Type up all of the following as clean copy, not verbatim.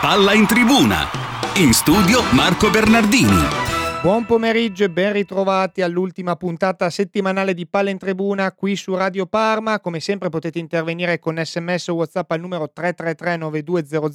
Palla in tribuna. In studio Marco Bernardini. Buon pomeriggio e ben ritrovati all'ultima puntata settimanale di Palla in Tribuna qui su Radio Parma. Come sempre potete intervenire con SMS o WhatsApp al numero 333 9200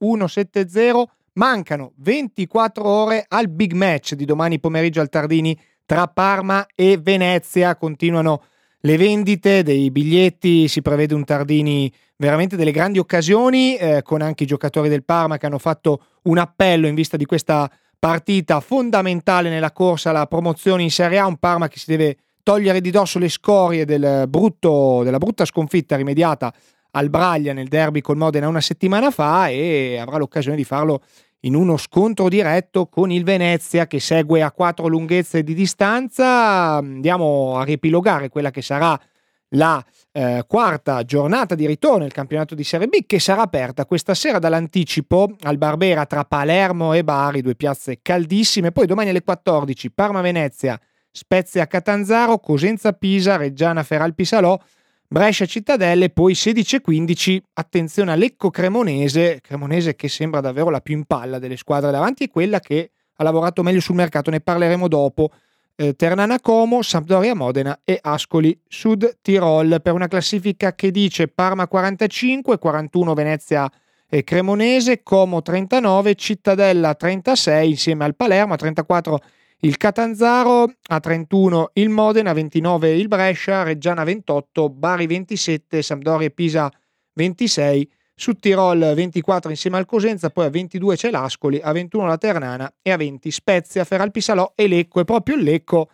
170. Mancano 24 ore al big match di domani pomeriggio al Tardini tra Parma e Venezia. Continuano le vendite dei biglietti, si prevede un Tardini veramente delle grandi occasioni, con anche i giocatori del Parma che hanno fatto un appello in vista di questa partita fondamentale nella corsa alla promozione in Serie A. Un Parma che si deve togliere di dosso le scorie della brutta sconfitta rimediata al Braglia nel derby col Modena una settimana fa, e avrà l'occasione di farlo in uno scontro diretto con il Venezia che segue a 4 lunghezze di distanza. Andiamo a riepilogare quella che sarà la quarta giornata di ritorno nel campionato di Serie B, che sarà aperta questa sera dall'anticipo al Barbera tra Palermo e Bari, due piazze caldissime. Poi domani alle 14 Parma-Venezia, Spezia-Catanzaro, Cosenza-Pisa, Reggiana-Feralpi Salò, Brescia-Cittadelle. Poi 16:15 attenzione a Lecco-Cremonese che sembra davvero la più in palla delle squadre davanti e quella che ha lavorato meglio sul mercato, ne parleremo dopo. Ternana Como, Sampdoria Modena e Ascoli Sud Tirol, per una classifica che dice Parma 45, 41 Venezia e Cremonese, Como 39, Cittadella 36 insieme al Palermo, a 34 il Catanzaro, a 31 il Modena, a 29 il Brescia, Reggiana 28, Bari 27, Sampdoria e Pisa 26, Sud Tirol 24 insieme al Cosenza, poi a 22 c'è l'Ascoli, a 21 la Ternana e a 20 Spezia, Feralpi Salò e Lecco. E proprio il Lecco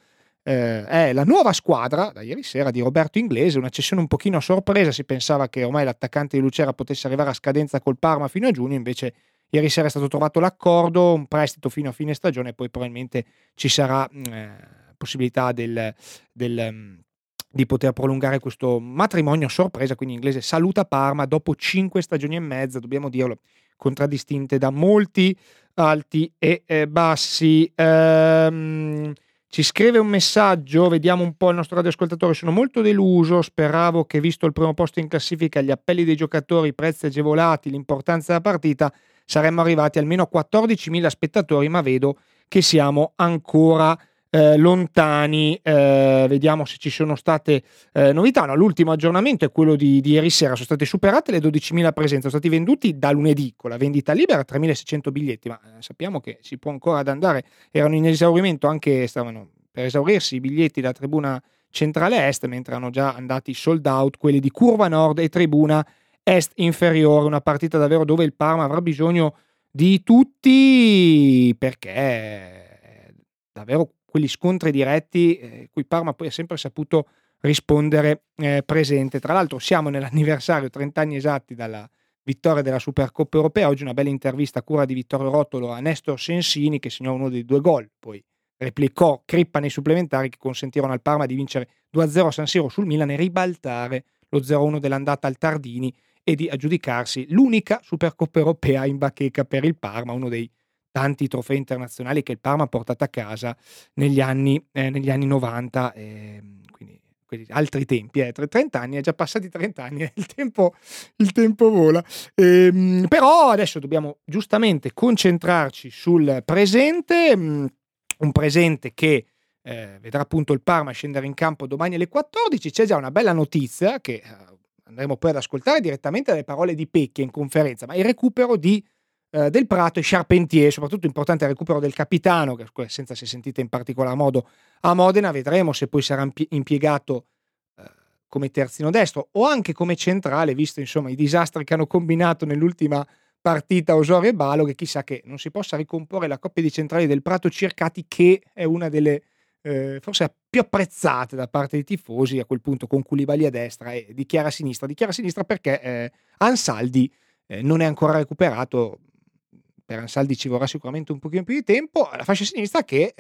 è la nuova squadra da ieri sera di Roberto Inglese, una cessione un pochino a sorpresa. Si pensava che ormai l'attaccante di Lucera potesse arrivare a scadenza col Parma fino a giugno, invece ieri sera è stato trovato l'accordo, un prestito fino a fine stagione, e poi probabilmente ci sarà possibilità di poter prolungare questo matrimonio a sorpresa. Quindi Inglese saluta Parma dopo 5 stagioni e mezza, dobbiamo dirlo, contraddistinte da molti alti e bassi. Ci scrive un messaggio, vediamo un po' il nostro radioascoltatore: sono molto deluso, speravo che, visto il primo posto in classifica, gli appelli dei giocatori, i prezzi agevolati, l'importanza della partita, saremmo arrivati almeno a 14.000 spettatori, ma vedo che siamo ancora lontani. Vediamo se ci sono state novità. No, l'ultimo aggiornamento è quello di ieri sera, sono state superate le 12.000 presenze, sono stati venduti da lunedì con la vendita libera 3.600 biglietti, ma sappiamo che si può ancora ad andare, erano in esaurimento, anche stavano per esaurirsi i biglietti da tribuna centrale est, mentre erano già andati sold out quelli di curva nord e tribuna est inferiore. Una partita davvero dove il Parma avrà bisogno di tutti, perché davvero quegli scontri diretti cui Parma poi ha sempre saputo rispondere presente. Tra l'altro siamo nell'anniversario, 30 anni esatti dalla vittoria della Supercoppa Europea. Oggi una bella intervista a cura di Vittorio Rotolo a Nestor Sensini, che segnò uno dei 2 gol, poi replicò Crippa nei supplementari, che consentirono al Parma di vincere 2-0 a San Siro sul Milan e ribaltare lo 0-1 dell'andata al Tardini e di aggiudicarsi l'unica Supercoppa Europea in bacheca per il Parma, uno dei tanti trofei internazionali che il Parma ha portato a casa negli anni 90, quindi altri tempi, 30 anni, è già passati 30 anni, il tempo vola. Però adesso dobbiamo giustamente concentrarci sul presente, un presente che vedrà appunto il Parma scendere in campo domani alle 14. C'è già una bella notizia che andremo poi ad ascoltare direttamente dalle parole di Pecchia in conferenza, ma il recupero del Prato e Charpentier, soprattutto importante il recupero del capitano, che senza si è sentita in particolar modo a Modena. Vedremo se poi sarà impiegato come terzino destro o anche come centrale, visto insomma i disastri che hanno combinato nell'ultima partita Osorio e Balo, che chissà che non si possa ricomporre la coppia di centrali del Prato Circati, che è una delle forse più apprezzate da parte dei tifosi, a quel punto con Koulibaly a destra e Di Chiara a sinistra. Di Chiara a sinistra perché Ansaldi non è ancora recuperato. Per Ansaldi ci vorrà sicuramente un pochino più di tempo. La fascia sinistra che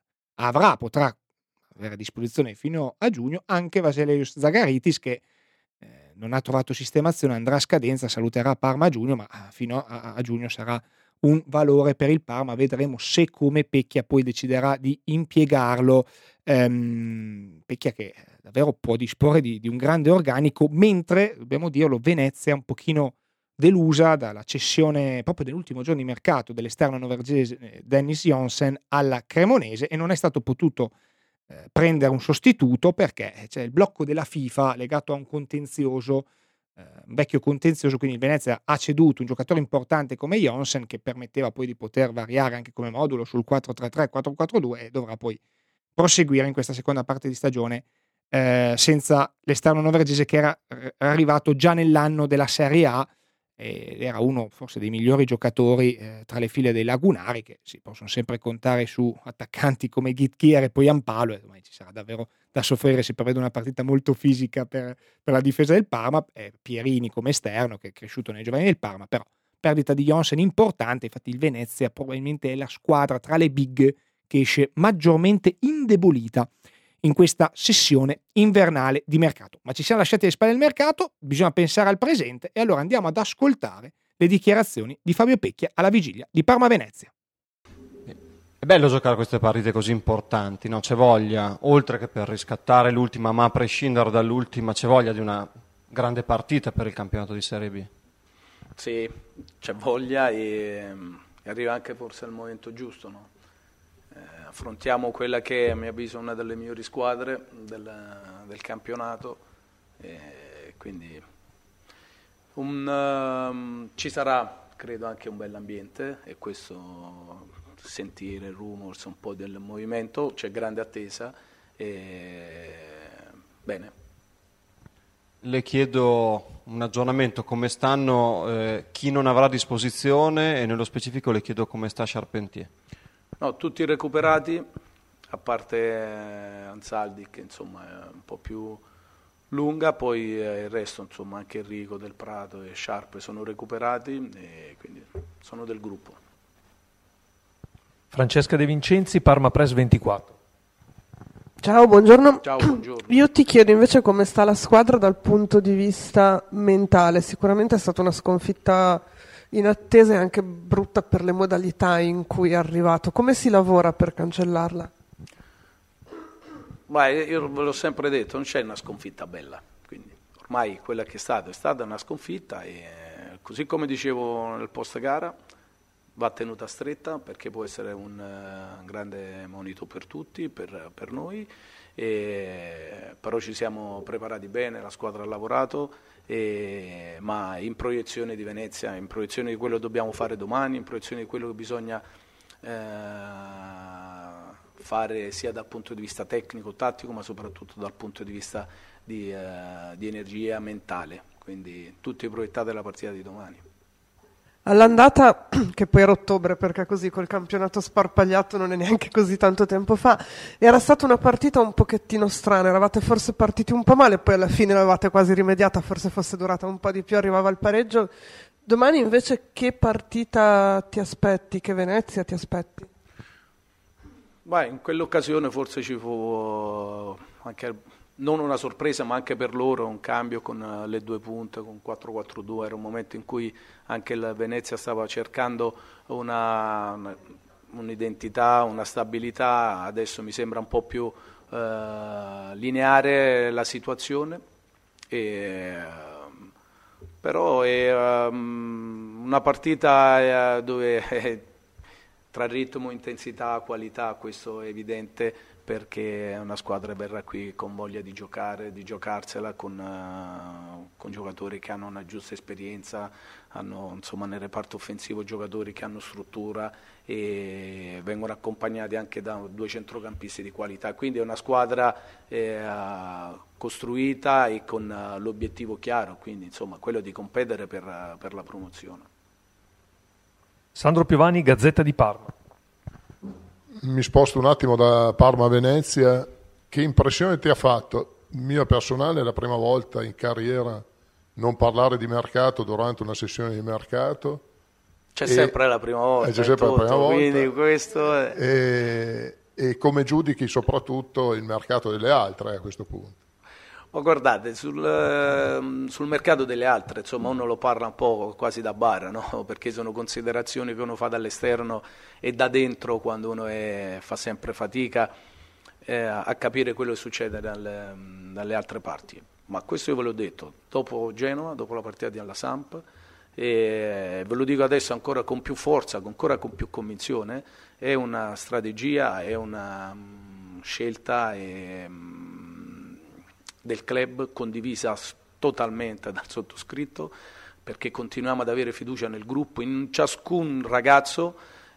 potrà avere a disposizione fino a giugno anche Vasilios Zagaritis, che non ha trovato sistemazione, andrà a scadenza, saluterà Parma a giugno, ma fino a giugno sarà un valore per il Parma. Vedremo se, come Pecchia, poi deciderà di impiegarlo. Pecchia che davvero può disporre di un grande organico, mentre, dobbiamo dirlo, Venezia è un pochino delusa dalla cessione proprio dell'ultimo giorno di mercato dell'esterno norvegese Dennis Johnsen alla Cremonese, e non è stato potuto prendere un sostituto perché c'è il blocco della FIFA legato a un contenzioso, un vecchio contenzioso, quindi il Venezia ha ceduto un giocatore importante come Johnsen, che permetteva poi di poter variare anche come modulo sul 4-3-3, 4-4-2, e dovrà poi proseguire in questa seconda parte di stagione senza l'esterno norvegese, che era arrivato già nell'anno della Serie A ed era uno forse dei migliori giocatori tra le file dei lagunari, che si possono sempre contare su attaccanti come Gitkier e poi Ampalo, e domani ci sarà davvero da soffrire, si prevede una partita molto fisica per la difesa del Parma, Pierini come esterno che è cresciuto nei giovani del Parma, però perdita di Johnsen importante. Infatti il Venezia probabilmente è la squadra tra le big che esce maggiormente indebolita in questa sessione invernale di mercato. Ma ci siamo lasciati alle spalle il mercato, bisogna pensare al presente, e allora andiamo ad ascoltare le dichiarazioni di Fabio Pecchia alla vigilia di Parma-Venezia. È bello giocare queste partite così importanti, no? C'è voglia, oltre che per riscattare l'ultima, ma a prescindere dall'ultima, c'è voglia di una grande partita per il campionato di Serie B. Sì, c'è voglia e arriva anche forse al momento giusto, no? Affrontiamo quella che a mio avviso è una delle migliori squadre del campionato, quindi ci sarà credo anche un bell'ambiente, e questo, sentire rumors un po' del movimento, c'è grande attesa, bene. Le chiedo un aggiornamento, come stanno chi non avrà a disposizione, e nello specifico le chiedo come sta Charpentier. No, tutti recuperati, a parte Ansaldi che insomma è un po' più lunga, poi il resto insomma anche Enrico Del Prato e Sharp sono recuperati e quindi sono del gruppo. Francesca De Vincenzi, Parma Press 24. Ciao, buongiorno. Ciao, buongiorno. Io ti chiedo invece come sta la squadra dal punto di vista mentale. Sicuramente è stata una sconfitta inattesa e anche brutta per le modalità in cui è arrivato. Come si lavora per cancellarla? Io ve l'ho sempre detto, non c'è una sconfitta bella, quindi ormai quella che è stata una sconfitta, e così come dicevo nel post gara va tenuta stretta, perché può essere un grande monito per tutti, per noi, però ci siamo preparati bene, la squadra ha lavorato, ma in proiezione di Venezia, in proiezione di quello che dobbiamo fare domani, in proiezione di quello che bisogna fare sia dal punto di vista tecnico, tattico, ma soprattutto dal punto di vista di energia mentale, quindi tutti proiettati alla partita di domani. All'andata, che poi era ottobre, perché così col campionato sparpagliato non è neanche così tanto tempo fa, era stata una partita un pochettino strana, eravate forse partiti un po' male, poi alla fine l'avevate quasi rimediata, forse fosse durata un po' di più, arrivava il pareggio. Domani invece che partita ti aspetti, che Venezia ti aspetti? In quell'occasione forse ci fu anche, non una sorpresa, ma anche per loro un cambio con le due punte, con 4-4-2, era un momento in cui anche il Venezia stava cercando un'identità, una stabilità, adesso mi sembra un po' più lineare la situazione, però è una partita dove tra ritmo, intensità, qualità, questo è evidente, perché è una squadra verrà qui con voglia di giocare, di giocarsela con giocatori che hanno una giusta esperienza, hanno insomma nel reparto offensivo giocatori che hanno struttura e vengono accompagnati anche da due centrocampisti di qualità, quindi è una squadra costruita e con l'obiettivo chiaro, quindi insomma quello di competere per la promozione. Sandro Piovani, Gazzetta di Parma. Mi sposto un attimo da Parma a Venezia. Che impressione ti ha fatto? Mio personale è la prima volta in carriera non parlare di mercato durante una sessione di mercato. C'è sempre la prima volta. C'è sempre la prima volta. Quindi questo è... E come giudichi soprattutto il mercato delle altre a questo punto? Ma guardate, sul mercato delle altre, insomma, uno lo parla un po' quasi da bar, no? Perché sono considerazioni che uno fa dall'esterno e da dentro, quando uno fa sempre fatica a capire quello che succede dalle altre parti. Ma questo io ve l'ho detto, dopo Genova, dopo la partita alla Samp, e ve lo dico adesso ancora con più forza, ancora con più convinzione, è una strategia, è una scelta del club condivisa totalmente dal sottoscritto, perché continuiamo ad avere fiducia nel gruppo, in ciascun ragazzo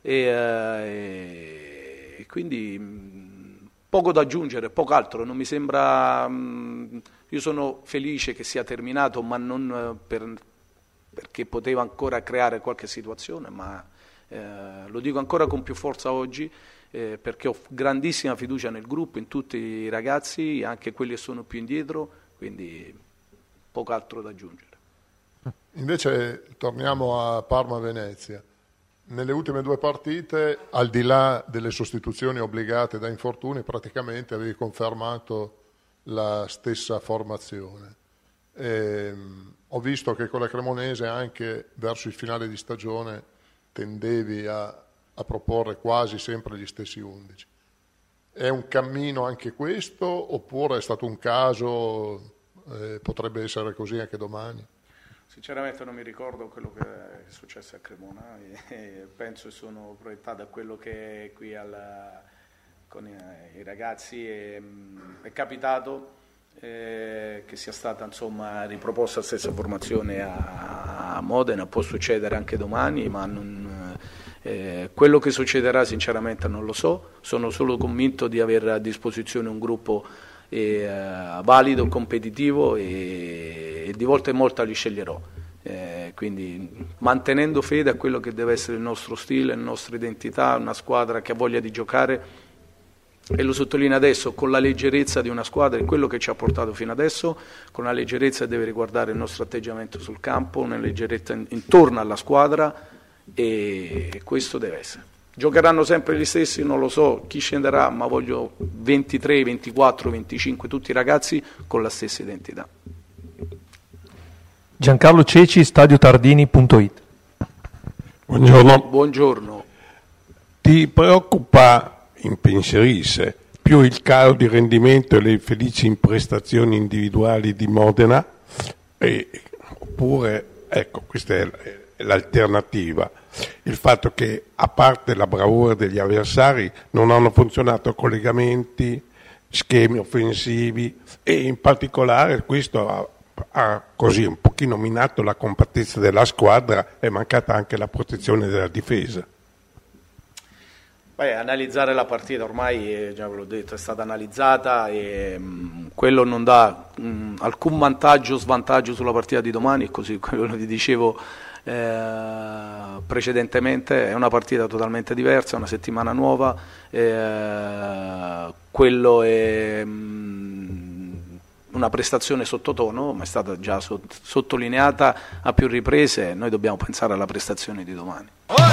e quindi poco da aggiungere, poco altro, non mi sembra, io sono felice che sia terminato, ma non perché poteva ancora creare qualche situazione, ma lo dico ancora con più forza oggi, perché ho grandissima fiducia nel gruppo, in tutti i ragazzi, anche quelli che sono più indietro, quindi poco altro da aggiungere. Invece torniamo a Parma-Venezia. Nelle ultime 2 partite, al di là delle sostituzioni obbligate da infortuni, praticamente avevi confermato la stessa formazione. Ho visto che con la Cremonese anche verso il finale di stagione tendevi a proporre quasi sempre gli stessi 11. È un cammino anche questo oppure è stato un caso, potrebbe essere così anche domani? Sinceramente non mi ricordo quello che è successo a Cremona e penso che sono proiettato a quello che è qui con i ragazzi. È capitato che sia stata riproposta la stessa formazione a Modena, può succedere anche domani, ma quello che succederà sinceramente non lo so, sono solo convinto di avere a disposizione un gruppo valido, competitivo e di volta in volta li sceglierò, quindi mantenendo fede a quello che deve essere il nostro stile, la nostra identità, una squadra che ha voglia di giocare, e lo sottolineo adesso, con la leggerezza di una squadra, è quello che ci ha portato fino adesso, con la leggerezza deve riguardare il nostro atteggiamento sul campo, una leggerezza intorno alla squadra, e questo deve essere. Giocheranno sempre gli stessi, non lo so chi scenderà, ma voglio 23, 24, 25, tutti i ragazzi con la stessa identità. Giancarlo Ceci, stadiotardini.it. Buongiorno. Ti preoccupa, impensierisse, più il calo di rendimento e le infelici prestazioni individuali di Modena? Oppure, ecco, questa è l'alternativa, il fatto che a parte la bravura degli avversari non hanno funzionato collegamenti, schemi offensivi e in particolare questo ha così un pochino minato la compattezza della squadra, è mancata anche la protezione della difesa. Analizzare la partita ormai, già ve l'ho detto, è stata analizzata e quello non dà alcun vantaggio o svantaggio sulla partita di domani, così quello che vi dicevo precedentemente, è una partita totalmente diversa, una settimana nuova, quello è una prestazione sottotono, ma è stata già sottolineata a più riprese, noi dobbiamo pensare alla prestazione di domani.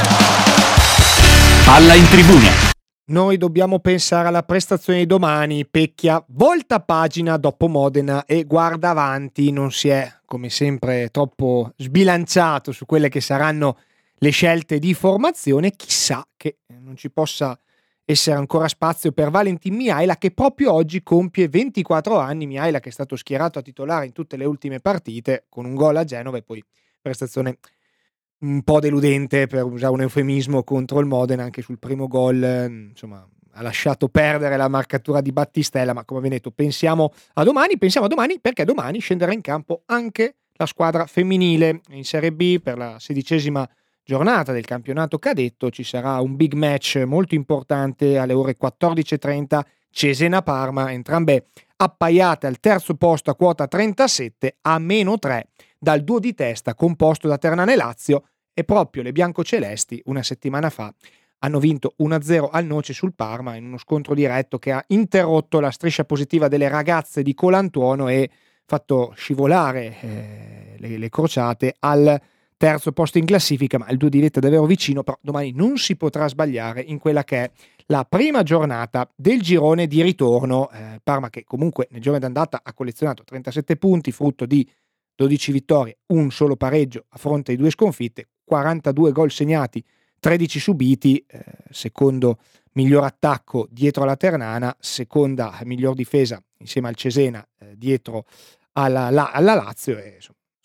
Palla in tribuna. Noi dobbiamo pensare alla prestazione di domani. Pecchia volta pagina dopo Modena e guarda avanti, non si è come sempre troppo sbilanciato su quelle che saranno le scelte di formazione. Chissà che non ci possa essere ancora spazio per Valentin Mihaila, che proprio oggi compie 24 anni. Mihaila che è stato schierato a titolare in tutte le ultime partite con un gol a Genova e poi prestazione un po' deludente, per usare un eufemismo, contro il Modena. Anche sul primo gol ha lasciato perdere la marcatura di Battistella, ma come vi ho detto pensiamo a domani perché domani scenderà in campo anche la squadra femminile in Serie B per la 16ª giornata del campionato cadetto. Ci sarà un big match molto importante alle ore 14:30, Cesena-Parma, entrambe appaiate al terzo posto a quota 37 a -3 dal duo di testa composto da Ternana e Lazio, e proprio le biancocelesti una settimana fa hanno vinto 1-0 al Noce sul Parma in uno scontro diretto che ha interrotto la striscia positiva delle ragazze di Colantuono e fatto scivolare le crociate al terzo posto in classifica, ma il duo di vetta è davvero vicino. Però domani non si potrà sbagliare in quella che è la prima giornata del girone di ritorno. Parma che comunque nel girone d'andata ha collezionato 37 punti, frutto di 12 vittorie, un solo pareggio a fronte di 2 sconfitte, 42 gol segnati, 13 subiti, secondo miglior attacco dietro alla Ternana, seconda miglior difesa insieme al Cesena dietro alla Lazio, e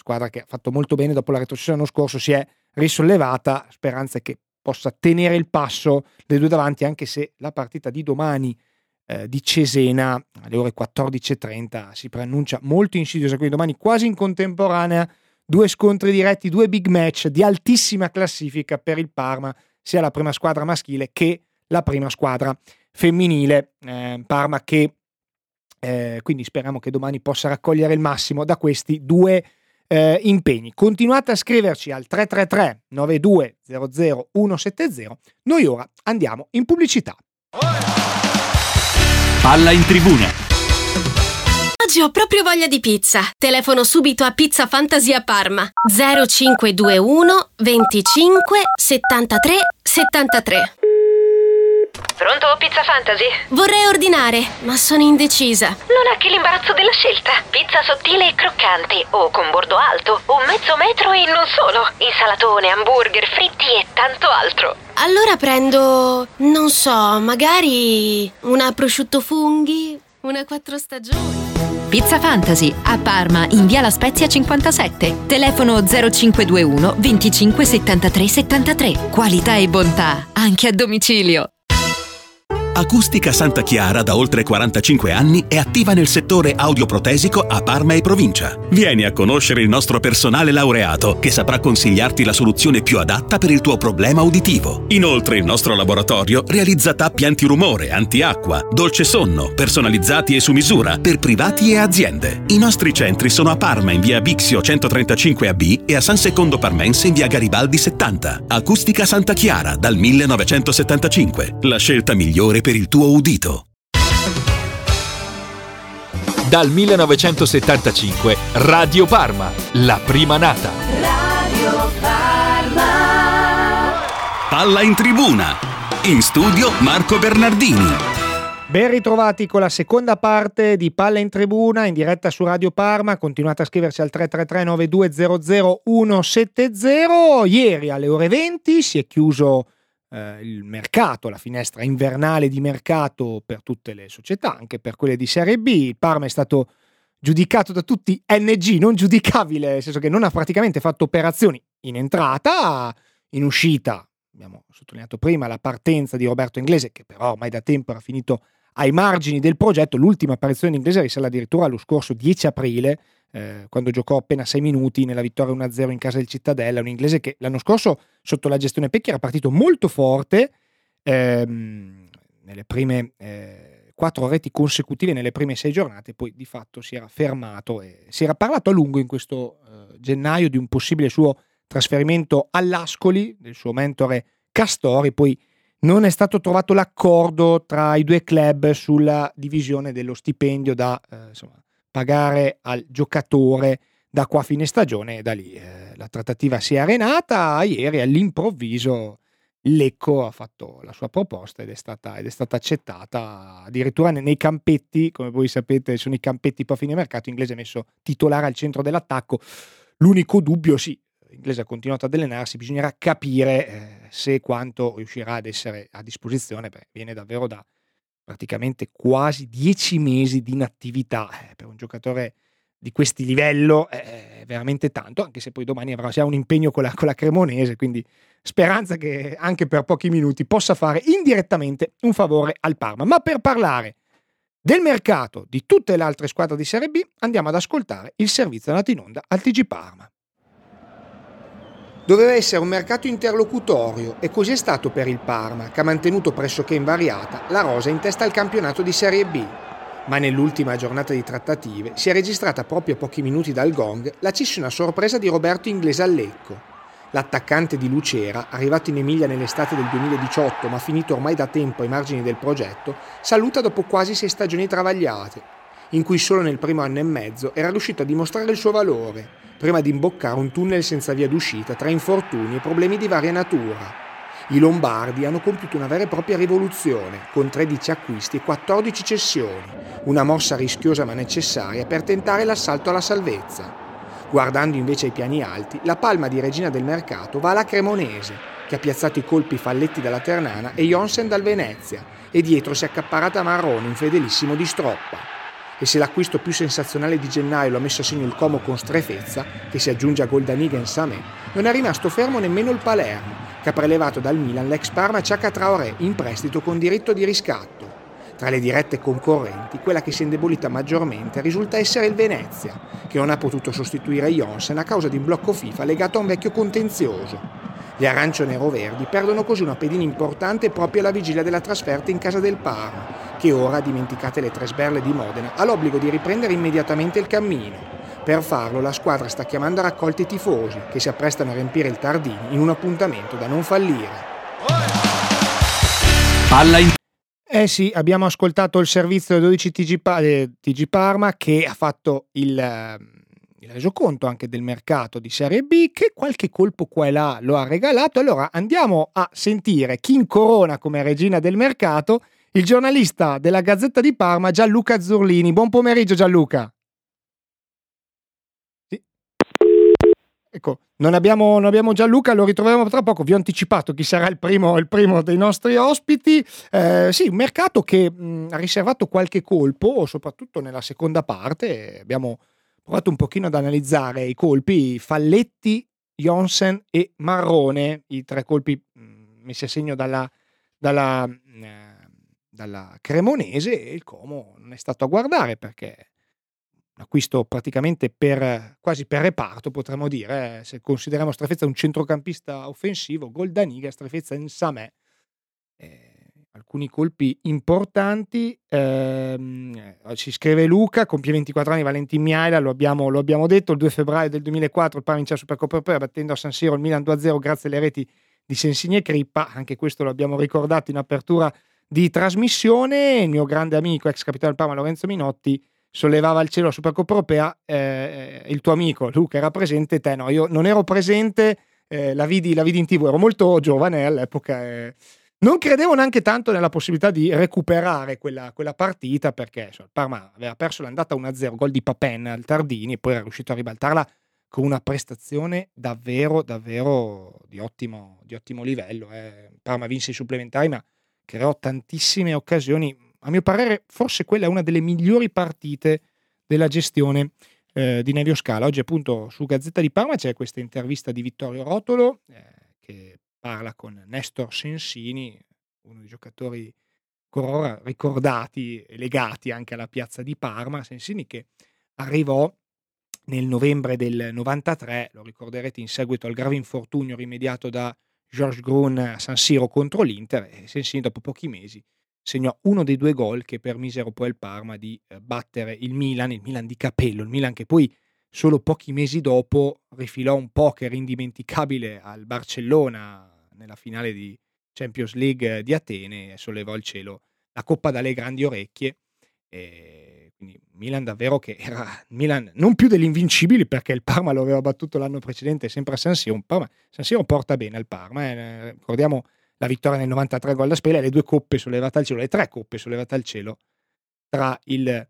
squadra che ha fatto molto bene dopo la retrocessione l'anno scorso, si è risollevata, speranza che possa tenere il passo dei due davanti, anche se la partita di domani di Cesena alle ore 14.30 si preannuncia molto insidiosa, quindi domani quasi in contemporanea 2 scontri diretti, 2 big match di altissima classifica per il Parma, sia la prima squadra maschile che la prima squadra femminile. Parma che quindi speriamo che domani possa raccogliere il massimo da questi 2 impegni. Continuate a scriverci al 333 92 00 170. Noi ora andiamo in pubblicità. Palla in tribuna. Oggi ho proprio voglia di pizza. Telefono subito a Pizza Fantasia Parma 0521 25 73 73. Pronto, Pizza Fantasy? Vorrei ordinare, ma sono indecisa. Non ha che l'imbarazzo della scelta. Pizza sottile e croccante, o con bordo alto, o mezzo metro e non solo. Insalatone, hamburger, fritti e tanto altro. Allora prendo, non so, magari una prosciutto funghi, una 4 stagioni. Pizza Fantasy a Parma in via La Spezia 57. Telefono 0521 25 73 73. Qualità e bontà anche a domicilio. Acustica Santa Chiara da oltre 45 anni è attiva nel settore audioprotesico a Parma e provincia. Vieni a conoscere il nostro personale laureato che saprà consigliarti la soluzione più adatta per il tuo problema uditivo. Inoltre il nostro laboratorio realizza tappi antirumore, antiacqua, dolce sonno, personalizzati e su misura per privati e aziende. I nostri centri sono a Parma in via Bixio 135AB e a San Secondo Parmense in via Garibaldi 70. Acustica Santa Chiara dal 1975. La scelta migliore per il tuo udito. Dal 1975 Radio Parma, la prima nata. Radio Parma. Palla in tribuna. In studio Marco Bernardini. Ben ritrovati con la seconda parte di Palla in Tribuna in diretta su Radio Parma. Continuate a scriverci al 333 9200 170. Ieri alle ore 20 si è chiuso il mercato, la finestra invernale di mercato per tutte le società, anche per quelle di Serie B. Il Parma è stato giudicato da tutti NG, non giudicabile, nel senso che non ha praticamente fatto operazioni in entrata, in uscita. Abbiamo sottolineato prima la partenza di Roberto Inglese, che però ormai da tempo era finito ai margini del progetto. L'ultima apparizione di Inglese risale addirittura allo scorso 10 aprile, quando giocò appena 6 minuti nella vittoria 1-0 in casa del Cittadella. Un Inglese che l'anno scorso sotto la gestione Pecchi era partito molto forte, nelle prime 4 reti consecutive nelle prime 6 giornate, poi di fatto si era fermato e si era parlato a lungo in questo gennaio di un possibile suo trasferimento all'Ascoli, del suo mentore Castori. Poi non è stato trovato l'accordo tra i due club sulla divisione dello stipendio da pagare al giocatore da qua a fine stagione, e da lì la trattativa si è arenata. Ieri all'improvviso Lecco ha fatto la sua proposta ed è stata accettata, addirittura nei campetti, come voi sapete sono i campetti poi a fine mercato. Inglese è messo titolare al centro dell'attacco. L'unico dubbio, sì, Inglese ha continuato ad allenarsi, bisognerà capire se e quanto riuscirà ad essere a disposizione, perché viene davvero da praticamente quasi 10 mesi di inattività. Per un giocatore di questi livello è veramente tanto, anche se poi domani avrà un impegno con la Cremonese, quindi speranza che anche per pochi minuti possa fare indirettamente un favore al Parma. Ma per parlare del mercato di tutte le altre squadre di Serie B andiamo ad ascoltare il servizio andato in onda al TG Parma. Doveva essere un mercato interlocutorio e così è stato per il Parma, che ha mantenuto pressoché invariata la rosa in testa al campionato di Serie B. Ma nell'ultima giornata di trattative si è registrata proprio a pochi minuti dal gong la cessione a sorpresa di Roberto Inglese al Lecco. L'attaccante di Lucera, arrivato in Emilia nell'estate del 2018 ma finito ormai da tempo ai margini del progetto, saluta dopo quasi 6 stagioni travagliate, in cui solo nel primo anno e mezzo era riuscito a dimostrare il suo valore, prima di imboccare un tunnel senza via d'uscita tra infortuni e problemi di varia natura. I lombardi hanno compiuto una vera e propria rivoluzione, con 13 acquisti e 14 cessioni, una mossa rischiosa ma necessaria per tentare l'assalto alla salvezza. Guardando invece ai piani alti, la palma di regina del mercato va alla Cremonese, che ha piazzato i colpi Falletti dalla Ternana e Jonsen dal Venezia, e dietro si è accapparata Marrone, un fedelissimo di Stroppa. e se l'acquisto più sensazionale di gennaio lo ha messo a segno il Como con Strefezza, che si aggiunge a Goldaniga e Nsamé, non è rimasto fermo nemmeno il Palermo, che ha prelevato dal Milan l'ex Parma Chaka Traoré in prestito con diritto di riscatto. Tra le dirette concorrenti, quella che si è indebolita maggiormente risulta essere il Venezia, che non ha potuto sostituire Jonsen a causa di un blocco FIFA legato a un vecchio contenzioso. Gli arancio-nero-verdi perdono così una pedina importante proprio alla vigilia della trasferta in casa del Parma, che ora, dimenticate le 3 sberle di Modena, ha l'obbligo di riprendere immediatamente il cammino. Per farlo la squadra sta chiamando a raccolte i tifosi, che si apprestano a riempire il Tardini in un appuntamento da non fallire. Palla in... Sì, abbiamo ascoltato il servizio 12 TG Parma, che ha fatto il resoconto anche del mercato di Serie B, che qualche colpo qua e là lo ha regalato. Allora andiamo a sentire chi incorona come regina del mercato il giornalista della Gazzetta di Parma, Gianluca Zurlini. Buon pomeriggio Gianluca. Sì. Ecco, non abbiamo Gianluca, lo ritroveremo tra poco. Vi ho anticipato chi sarà il primo dei nostri ospiti. Sì, un mercato che ha riservato qualche colpo, soprattutto nella seconda parte. Abbiamo provato un pochino ad analizzare i colpi: Falletti, Jonsen e Marrone, i 3 colpi messi a segno dalla Cremonese, e il Como non è stato a guardare, perché un acquisto praticamente quasi per reparto, potremmo dire, se consideriamo Strefezza un centrocampista offensivo, Goldaniga, Strefezza e Nsamé. Alcuni colpi importanti. Ci scrive Luca, compie 24 anni Valentin Miaila, lo abbiamo detto, il 2 febbraio del 2004 il Parma vince la Supercoppa Europea battendo a San Siro il Milan 2-0 grazie alle reti di Sensini e Crippa. Anche questo lo abbiamo ricordato in apertura di trasmissione. Il mio grande amico, ex capitano del Parma, Lorenzo Minotti, sollevava al cielo la Supercoppa Europea. Il tuo amico Luca era presente, te no, io non ero presente, la vidi in TV, ero molto giovane all'epoca, non credevo neanche tanto nella possibilità di recuperare quella partita, perché il Parma aveva perso l'andata 1-0, gol di Papen al Tardini, e poi era riuscito a ribaltarla con una prestazione davvero di ottimo livello. Parma vinse i supplementari, ma creò tantissime occasioni. A mio parere forse quella è una delle migliori partite della gestione di Nevio Scala. Oggi appunto su Gazzetta di Parma c'è questa intervista di Vittorio Rotolo, che parla con Nestor Sensini, uno dei giocatori ancora ricordati e legati anche alla piazza di Parma. Sensini che arrivò nel novembre del 93, lo ricorderete, in seguito al grave infortunio rimediato da Georges Grun a San Siro contro l'Inter, e Sensini dopo pochi mesi segnò uno dei 2 gol che permisero poi al Parma di battere il Milan di Capello, il Milan che poi solo pochi mesi dopo rifilò un poker indimenticabile al Barcellona nella finale di Champions League di Atene e sollevò al cielo la Coppa dalle grandi orecchie. Quindi Milan davvero che era Milan non più degli invincibili, perché il Parma lo aveva battuto l'anno precedente sempre a San Siro. San Siro porta bene al Parma, ricordiamo la vittoria nel 93 gol da Spela e le 2 coppe sollevate al cielo, le 3 coppe sollevate al cielo tra il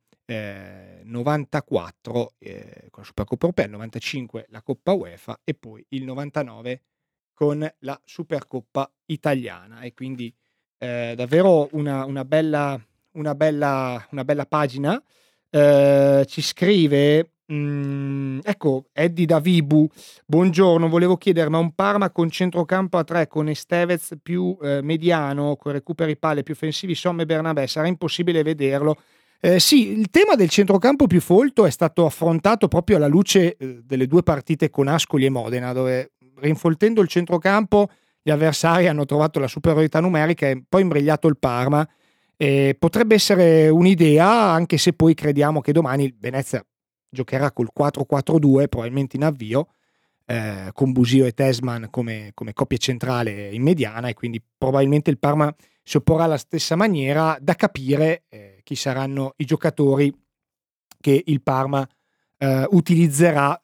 94 con la Supercoppa Europea, il 95 la Coppa UEFA e poi il 99 con la Supercoppa Italiana. E quindi davvero una bella pagina. Ci scrive ecco Eddie da Vibu: buongiorno, volevo chiedere, ma un Parma con centrocampo a 3 con Estevez più mediano, con recuperi palle più offensivi, Somme e Bernabé, sarà impossibile vederlo? Sì, il tema del centrocampo più folto è stato affrontato proprio alla luce delle 2 partite con Ascoli e Modena, dove rinfoltendo il centrocampo gli avversari hanno trovato la superiorità numerica e poi imbrigliato il Parma. Potrebbe essere un'idea, anche se poi crediamo che domani il Venezia giocherà col 4-4-2 probabilmente in avvio, con Busio e Tesman come coppia centrale in mediana, e quindi probabilmente il Parma si opporrà alla stessa maniera. Da capire chi saranno i giocatori che il Parma utilizzerà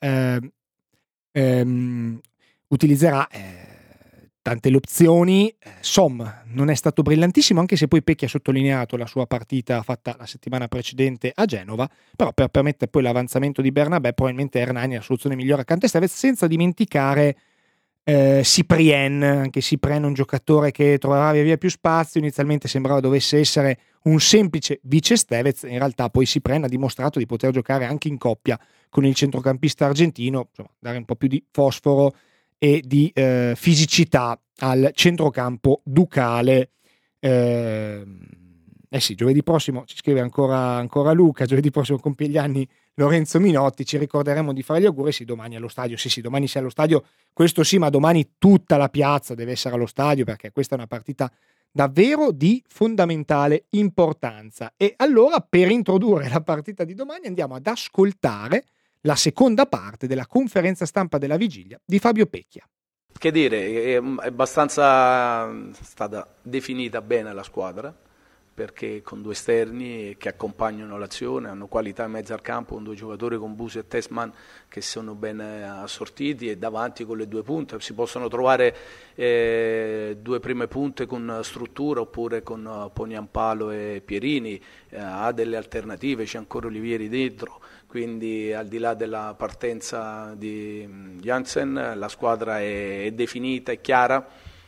tante le opzioni. Som non è stato brillantissimo, anche se poi Pecchi ha sottolineato la sua partita fatta la settimana precedente a Genova, però per permettere poi l'avanzamento di Bernabé probabilmente Hernani è la soluzione migliore accanto a Estevez, senza dimenticare Cyprien, anche Cyprien è un giocatore che troverà via più spazio. Inizialmente sembrava dovesse essere un semplice vice Stevez, in realtà poi Cyprien ha dimostrato di poter giocare anche in coppia con il centrocampista argentino, insomma, dare un po' più di fosforo e di fisicità al centrocampo ducale. Sì, giovedì prossimo ci scrive ancora Luca, giovedì prossimo compie gli anni Lorenzo Minotti, ci ricorderemo di fare gli auguri. Sì, domani allo stadio, sì, domani sei allo stadio, questo sì, ma domani tutta la piazza deve essere allo stadio, perché questa è una partita davvero di fondamentale importanza. E allora, per introdurre la partita di domani, andiamo ad ascoltare la seconda parte della conferenza stampa della vigilia di Fabio Pecchia. Che dire, è abbastanza stata definita bene la squadra, perché con 2 esterni che accompagnano l'azione, hanno qualità in mezzo al campo, con 2 giocatori con Busi e Tessman che sono ben assortiti, e davanti con le 2 punte si possono trovare 2 prime punte con struttura, oppure con Pognampalo e Pierini, ha delle alternative, c'è ancora Olivieri dentro, quindi al di là della partenza di Jansen la squadra è definita, è chiara,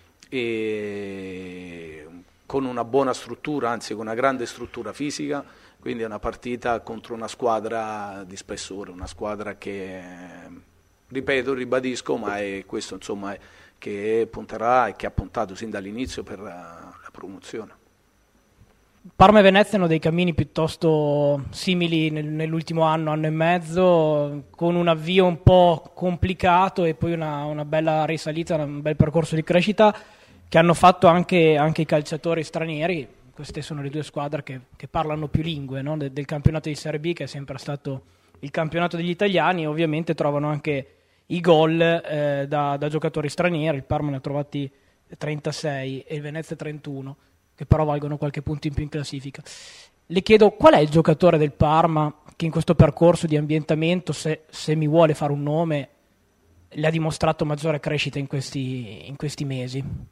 e con una buona struttura, anzi con una grande struttura fisica, quindi è una partita contro una squadra di spessore, una squadra che, ripeto, ribadisco, ma è questo insomma che punterà e che ha puntato sin dall'inizio per la promozione. Parma e Venezia hanno dei cammini piuttosto simili nell'ultimo anno e mezzo, con un avvio un po' complicato e poi una bella risalita, un bel percorso di crescita che hanno fatto anche i calciatori stranieri. Queste sono le 2 squadre che parlano più lingue, no? del campionato di Serie B, che è sempre stato il campionato degli italiani, e ovviamente trovano anche i gol da giocatori stranieri. Il Parma ne ha trovati 36 e il Venezia 31, che però valgono qualche punto in più in classifica. Le chiedo qual è il giocatore del Parma che in questo percorso di ambientamento, se mi vuole fare un nome, le ha dimostrato maggiore crescita in questi mesi.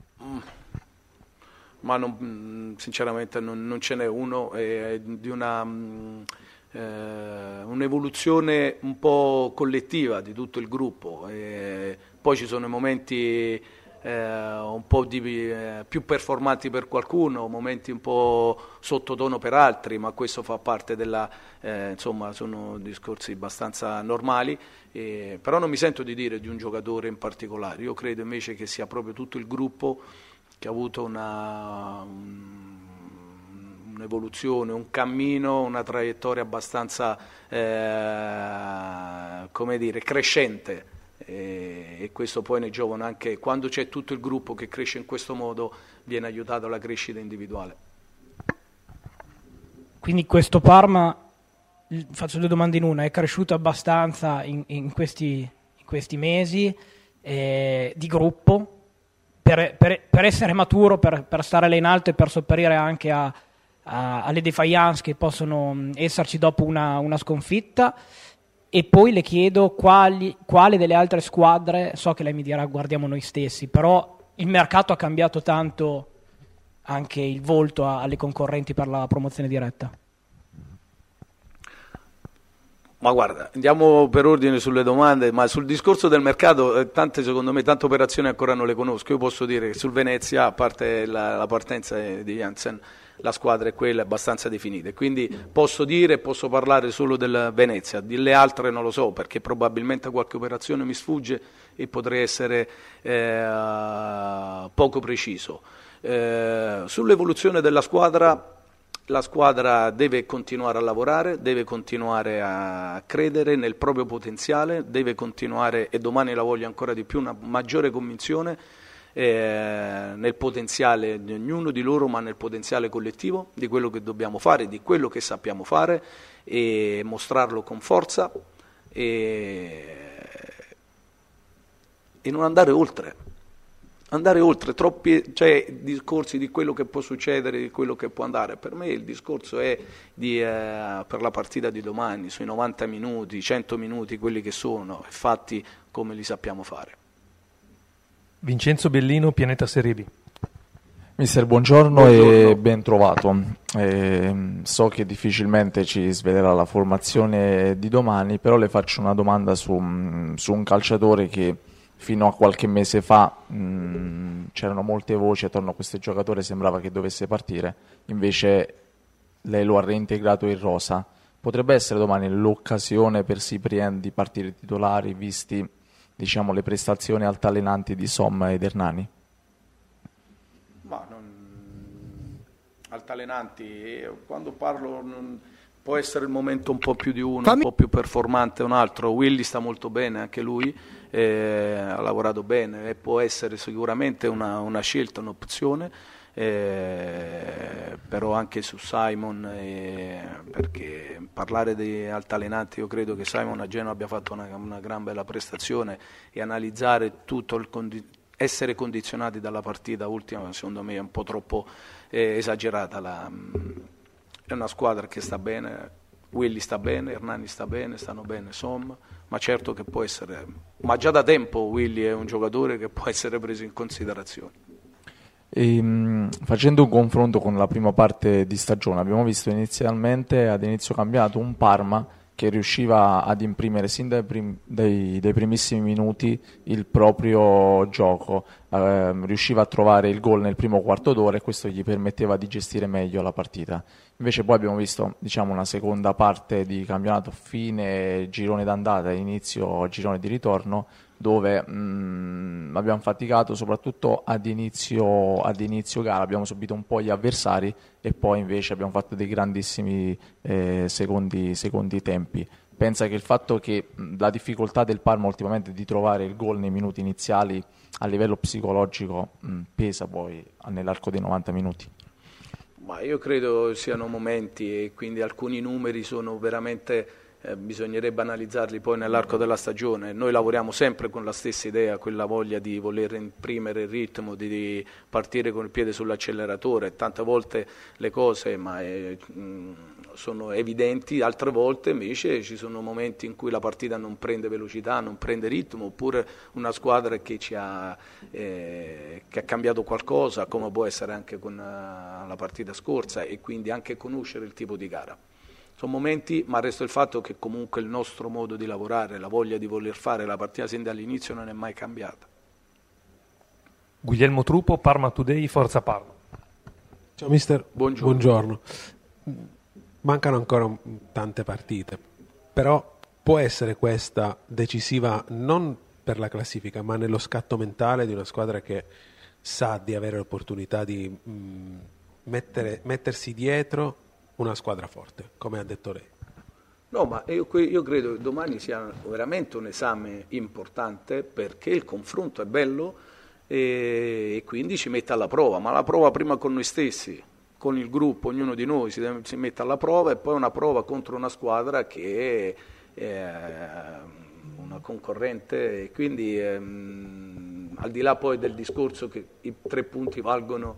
Ma sinceramente non ce n'è uno, di un'evoluzione un po' collettiva di tutto il gruppo, poi ci sono momenti un po' più performanti per qualcuno, momenti un po' sottotono per altri, ma questo fa parte insomma sono discorsi abbastanza normali, però non mi sento di dire di un giocatore in particolare. Io credo invece che sia proprio tutto il gruppo che ha avuto un'evoluzione, un cammino, una traiettoria abbastanza crescente, e questo poi ne giovano anche quando c'è tutto il gruppo che cresce in questo modo, viene aiutato la crescita individuale. Quindi questo Parma, faccio 2 domande in una, è cresciuto abbastanza in questi mesi di gruppo per essere maturo, per stare là in alto e per sopperire anche alle defiance che possono esserci dopo una sconfitta. E poi le chiedo quale delle altre squadre, so che lei mi dirà guardiamo noi stessi, però il mercato ha cambiato tanto anche il volto alle concorrenti per la promozione diretta. Ma guarda, andiamo per ordine sulle domande, ma sul discorso del mercato secondo me tante operazioni ancora non le conosco. Io posso dire che sul Venezia, a parte la partenza di Jansen, la squadra è quella abbastanza definita, quindi posso parlare solo del Venezia, delle altre non lo so, perché probabilmente qualche operazione mi sfugge e potrei essere poco preciso. Sull'evoluzione della squadra, la squadra deve continuare a lavorare, deve continuare a credere nel proprio potenziale, deve continuare, e domani la voglio ancora di più, una maggiore convinzione nel potenziale di ognuno di loro, ma nel potenziale collettivo, di quello che dobbiamo fare, di quello che sappiamo fare, e mostrarlo con forza e non andare oltre. Troppi discorsi di quello che può succedere, di quello che può andare. Per me il discorso è per la partita di domani, sui 90 minuti, 100 minuti, quelli che sono, fatti come li sappiamo fare. Vincenzo Bellino, Pianeta Serie B. Mister, buongiorno e ben trovato. So che difficilmente ci svelerà la formazione di domani, però le faccio una domanda su un calciatore che fino a qualche mese fa c'erano molte voci attorno a questo giocatore, sembrava che dovesse partire, invece lei lo ha reintegrato in rosa. Potrebbe essere domani l'occasione per Cyprien di partire titolari, visti, diciamo, le prestazioni altalenanti di Somma ed Hernani? Ma altalenanti, quando parlo può essere il momento un po' più di uno, un po' più performante un altro. Willy sta molto bene, anche lui ha lavorato bene e può essere sicuramente una scelta, un'opzione, però anche su Simon, perché parlare di altalenanti, io credo che Simon a Genova abbia fatto una gran bella prestazione, e analizzare tutto essere condizionati dalla partita ultima secondo me è un po' troppo esagerata. È una squadra che sta bene, Willy sta bene, Hernani sta bene, stanno bene Somma, ma certo che può essere, ma già da tempo Willy è un giocatore che può essere preso in considerazione. Facendo un confronto con la prima parte di stagione, abbiamo visto inizialmente ad inizio campionato un Parma che riusciva ad imprimere sin dai primissimi minuti il proprio gioco, riusciva a trovare il gol nel primo quarto d'ora e questo gli permetteva di gestire meglio la partita. Invece poi abbiamo visto, diciamo, una seconda parte di campionato, fine girone d'andata e inizio girone di ritorno, dove abbiamo faticato soprattutto ad inizio gara, abbiamo subito un po' gli avversari e poi invece abbiamo fatto dei grandissimi secondi tempi. Pensa che il fatto che la difficoltà del Parma ultimamente di trovare il gol nei minuti iniziali a livello psicologico pesa poi nell'arco dei 90 minuti? Ma io credo siano momenti, e quindi alcuni numeri sono veramente, bisognerebbe analizzarli poi nell'arco della stagione. Noi lavoriamo sempre con la stessa idea, quella voglia di voler imprimere il ritmo, di partire con il piede sull'acceleratore. Tante volte le cose sono evidenti, altre volte invece ci sono momenti in cui la partita non prende velocità, non prende ritmo, oppure una squadra che ha cambiato qualcosa, come può essere anche con la partita scorsa, e quindi anche conoscere il tipo di gara. Sono momenti, ma resto il fatto che comunque il nostro modo di lavorare, la voglia di voler fare la partita sin dall'inizio non è mai cambiata. Guglielmo Trupo, Parma Today, Forza Parma. Ciao mister, buongiorno. Mancano ancora tante partite, però può essere questa decisiva non per la classifica, ma nello scatto mentale di una squadra che sa di avere l'opportunità di mettersi dietro una squadra forte, come ha detto lei. No, ma io credo che domani sia veramente un esame importante, perché il confronto è bello e quindi ci mette alla prova, ma la prova prima con noi stessi, con il gruppo, ognuno di noi si mette alla prova, e poi una prova contro una squadra che è una concorrente, e quindi al di là poi del discorso che i 3 punti valgono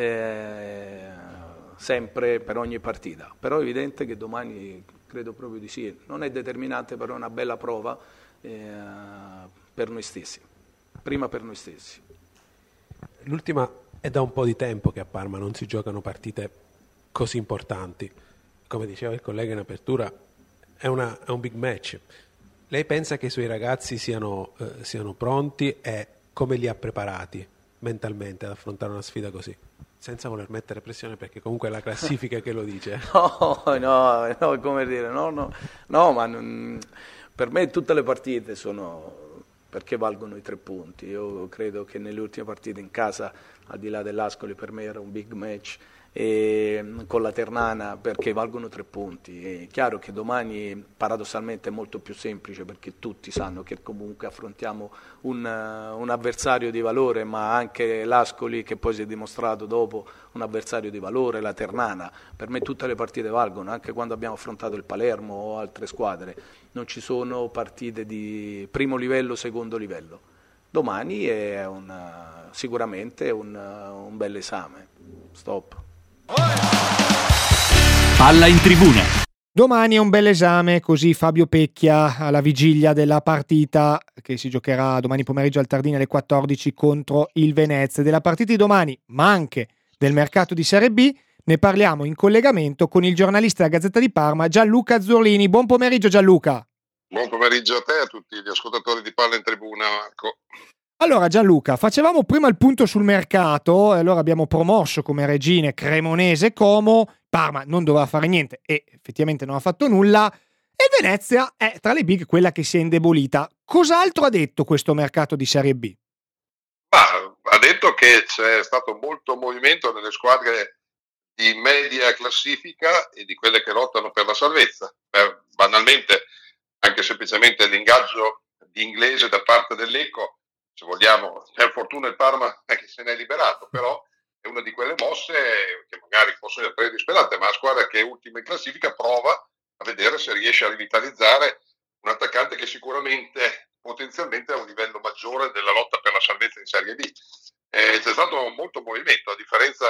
sempre per ogni partita, però è evidente che domani credo proprio di sì, non è determinante, però è una bella prova per noi stessi, prima per noi stessi. L'ultima è da un po' di tempo che a Parma non si giocano partite così importanti, come diceva il collega in apertura, è un big match. Lei pensa che i suoi ragazzi siano pronti, e come li ha preparati mentalmente ad affrontare una sfida così? Senza voler mettere pressione, perché comunque è la classifica che lo dice. No, come dire, no, ma per me tutte le partite sono perché valgono i 3 punti. Io credo che nelle ultime partite in casa, al di là dell'Ascoli, per me era un big match, e con la Ternana perché valgono 3 punti. È chiaro che domani paradossalmente è molto più semplice, perché tutti sanno che comunque affrontiamo un avversario di valore, ma anche l'Ascoli, che poi si è dimostrato dopo un avversario di valore, la Ternana. Per me tutte le partite valgono, anche quando abbiamo affrontato il Palermo o altre squadre. Non ci sono partite di primo livello, secondo livello. Domani è sicuramente un bel esame. Stop. Palla in tribuna. Domani è un bel esame, così Fabio Pecchia, alla vigilia della partita che si giocherà domani pomeriggio al Tardini alle 14 contro il Venezia. Della partita di domani, ma anche del mercato di Serie B, ne parliamo in collegamento con il giornalista della Gazzetta di Parma, Gianluca Zurlini. Buon pomeriggio Gianluca. Buon pomeriggio a te e a tutti gli ascoltatori di Palla in Tribuna, Marco. Allora Gianluca, facevamo prima il punto sul mercato e allora abbiamo promosso come regine Cremonese Como, Parma non doveva fare niente e effettivamente non ha fatto nulla e Venezia è tra le big quella che si è indebolita. Cos'altro ha detto questo mercato di Serie B? Ha detto che c'è stato molto movimento nelle squadre di media classifica e di quelle che lottano per la salvezza. Banalmente, anche semplicemente l'ingaggio di Inglese da parte del Lecco, se vogliamo, per fortuna il Parma è che se ne è liberato, però è una di quelle mosse che magari possono essere disperate, ma la squadra che è ultima in classifica prova a vedere se riesce a rivitalizzare un attaccante che sicuramente potenzialmente ha un livello maggiore della lotta per la salvezza in Serie B. C'è stato molto movimento, a differenza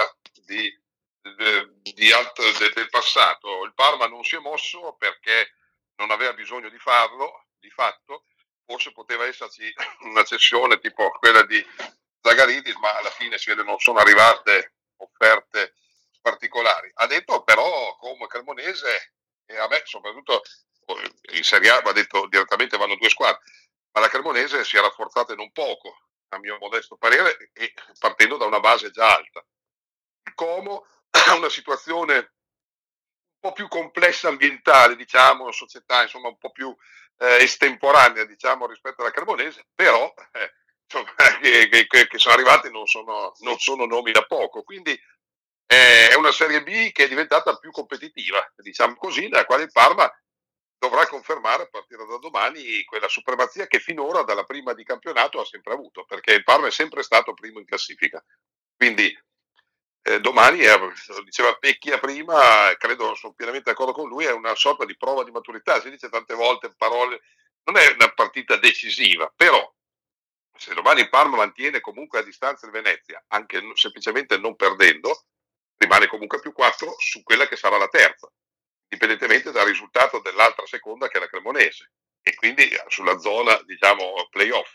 del passato. Il Parma non si è mosso perché non aveva bisogno di farlo, di fatto. Forse poteva esserci una cessione tipo quella di Zagaridis, ma alla fine si vede non sono arrivate offerte particolari. Ha detto però come Cremonese, e a me soprattutto in Serie A, ha detto direttamente vanno due squadre, ma la Cremonese si è rafforzata non poco, a mio modesto parere, e partendo da una base già alta. Il Como ha una situazione un po' più complessa ambientale, diciamo, società, insomma, un po' più estemporanea, diciamo, rispetto alla Cremonese, però insomma, che sono arrivati non sono nomi da poco, quindi è una Serie B che è diventata più competitiva, diciamo così, nella quale il Parma dovrà confermare a partire da domani quella supremazia che finora dalla prima di campionato ha sempre avuto, perché il Parma è sempre stato primo in classifica. Quindi domani, lo diceva Pecchia prima, credo sono pienamente d'accordo con lui, è una sorta di prova di maturità, si dice tante volte parole, non è una partita decisiva, però se domani il Parma mantiene comunque a distanza il Venezia, anche semplicemente non perdendo, rimane comunque più 4 su quella che sarà la terza, indipendentemente dal risultato dell'altra seconda che è la Cremonese, e quindi sulla zona, diciamo, playoff.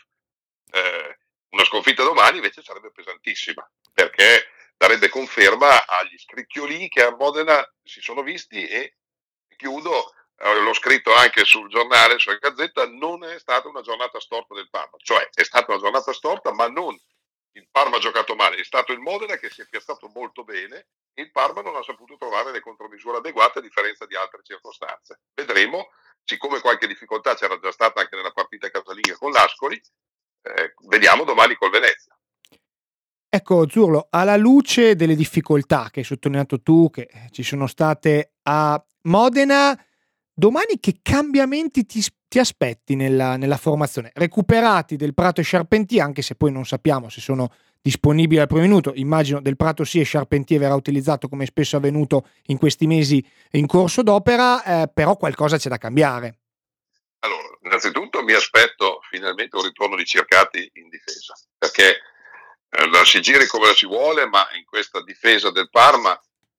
Una sconfitta domani invece sarebbe pesantissima, perché darebbe conferma agli scricchiolii che a Modena si sono visti, e chiudo, l'ho scritto anche sul giornale, sulla Gazzetta, non è stata una giornata storta del Parma, cioè è stata una giornata storta, ma non il Parma ha giocato male, è stato il Modena che si è piazzato molto bene e il Parma non ha saputo trovare le contromisure adeguate a differenza di altre circostanze. Vedremo, siccome qualche difficoltà c'era già stata anche nella partita casalinga con l'Ascoli, vediamo domani col Venezia. Ecco Zurlo, alla luce delle difficoltà che hai sottolineato tu, che ci sono state a Modena, domani che cambiamenti ti aspetti nella formazione? Recuperati Del Prato e Charpentier, anche se poi non sappiamo se sono disponibili al primo minuto, immagino Del Prato sì e Charpentier verrà utilizzato come spesso è avvenuto in questi mesi in corso d'opera, però qualcosa c'è da cambiare. Allora, innanzitutto mi aspetto finalmente un ritorno di Cercati in difesa, perché la si giri come la si vuole, ma in questa difesa del Parma,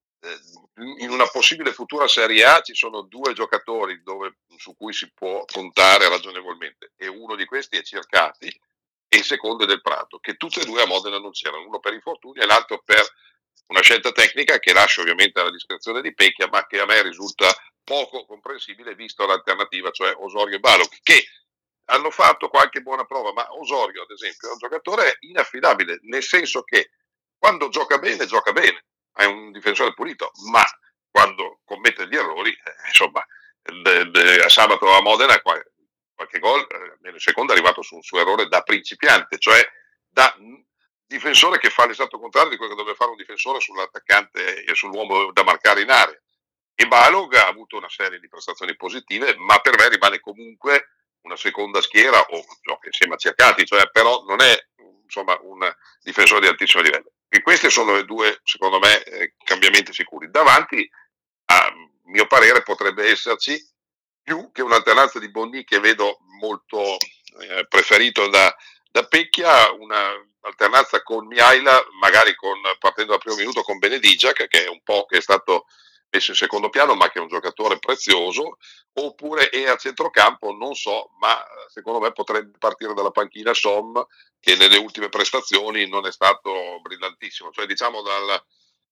in una possibile futura Serie A ci sono due giocatori su cui si può contare ragionevolmente, e uno di questi è Cercati e il secondo è Del Prato, che tutte e due a Modena non c'erano, uno per infortunio e l'altro per una scelta tecnica che lascio ovviamente alla discrezione di Pecchia, ma che a me risulta poco comprensibile visto l'alternativa, cioè Osorio e Balog, che hanno fatto qualche buona prova, ma Osorio ad esempio è un giocatore inaffidabile, nel senso che quando gioca bene, è un difensore pulito, ma quando commette gli errori, insomma, a sabato a Modena qualche gol, nel secondo è arrivato su un suo errore da principiante, cioè da difensore che fa l'esatto contrario di quello che doveva fare un difensore sull'attaccante e sull'uomo da marcare in area. E Balog ha avuto una serie di prestazioni positive, ma per me rimane comunque una seconda schiera o gioca insieme a Cercati, cioè però non è insomma un difensore di altissimo livello. E questi sono i due, secondo me, cambiamenti sicuri. Davanti, a mio parere, potrebbe esserci più che un'alternanza di Bonni che vedo molto preferito da Pecchia, un'alternanza con Mihaila, magari partendo dal primo minuto con Benedigia, che è un po' che è stato messo in secondo piano, ma che è un giocatore prezioso, oppure è a centrocampo, non so, ma secondo me potrebbe partire dalla panchina Som, che nelle ultime prestazioni non è stato brillantissimo, cioè diciamo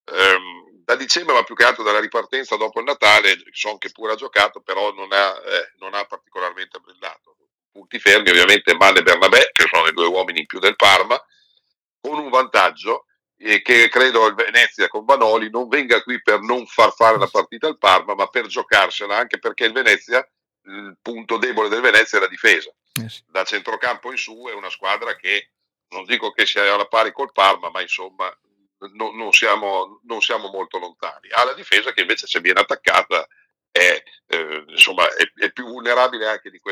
da dicembre, ma più che altro dalla ripartenza dopo il Natale, Son che pure ha giocato, però non ha particolarmente brillato. Punti fermi ovviamente Mann e Bernabé, che sono i due uomini in più del Parma, con un vantaggio che credo il Venezia con Vanoli non venga qui per non far fare la partita al Parma, ma per giocarsela, anche perché il punto debole del Venezia è la difesa. Sì. Da centrocampo in su è una squadra che non dico che sia alla pari col Parma, ma insomma non siamo molto lontani. Ha la difesa che invece, se viene attaccata, è più vulnerabile anche di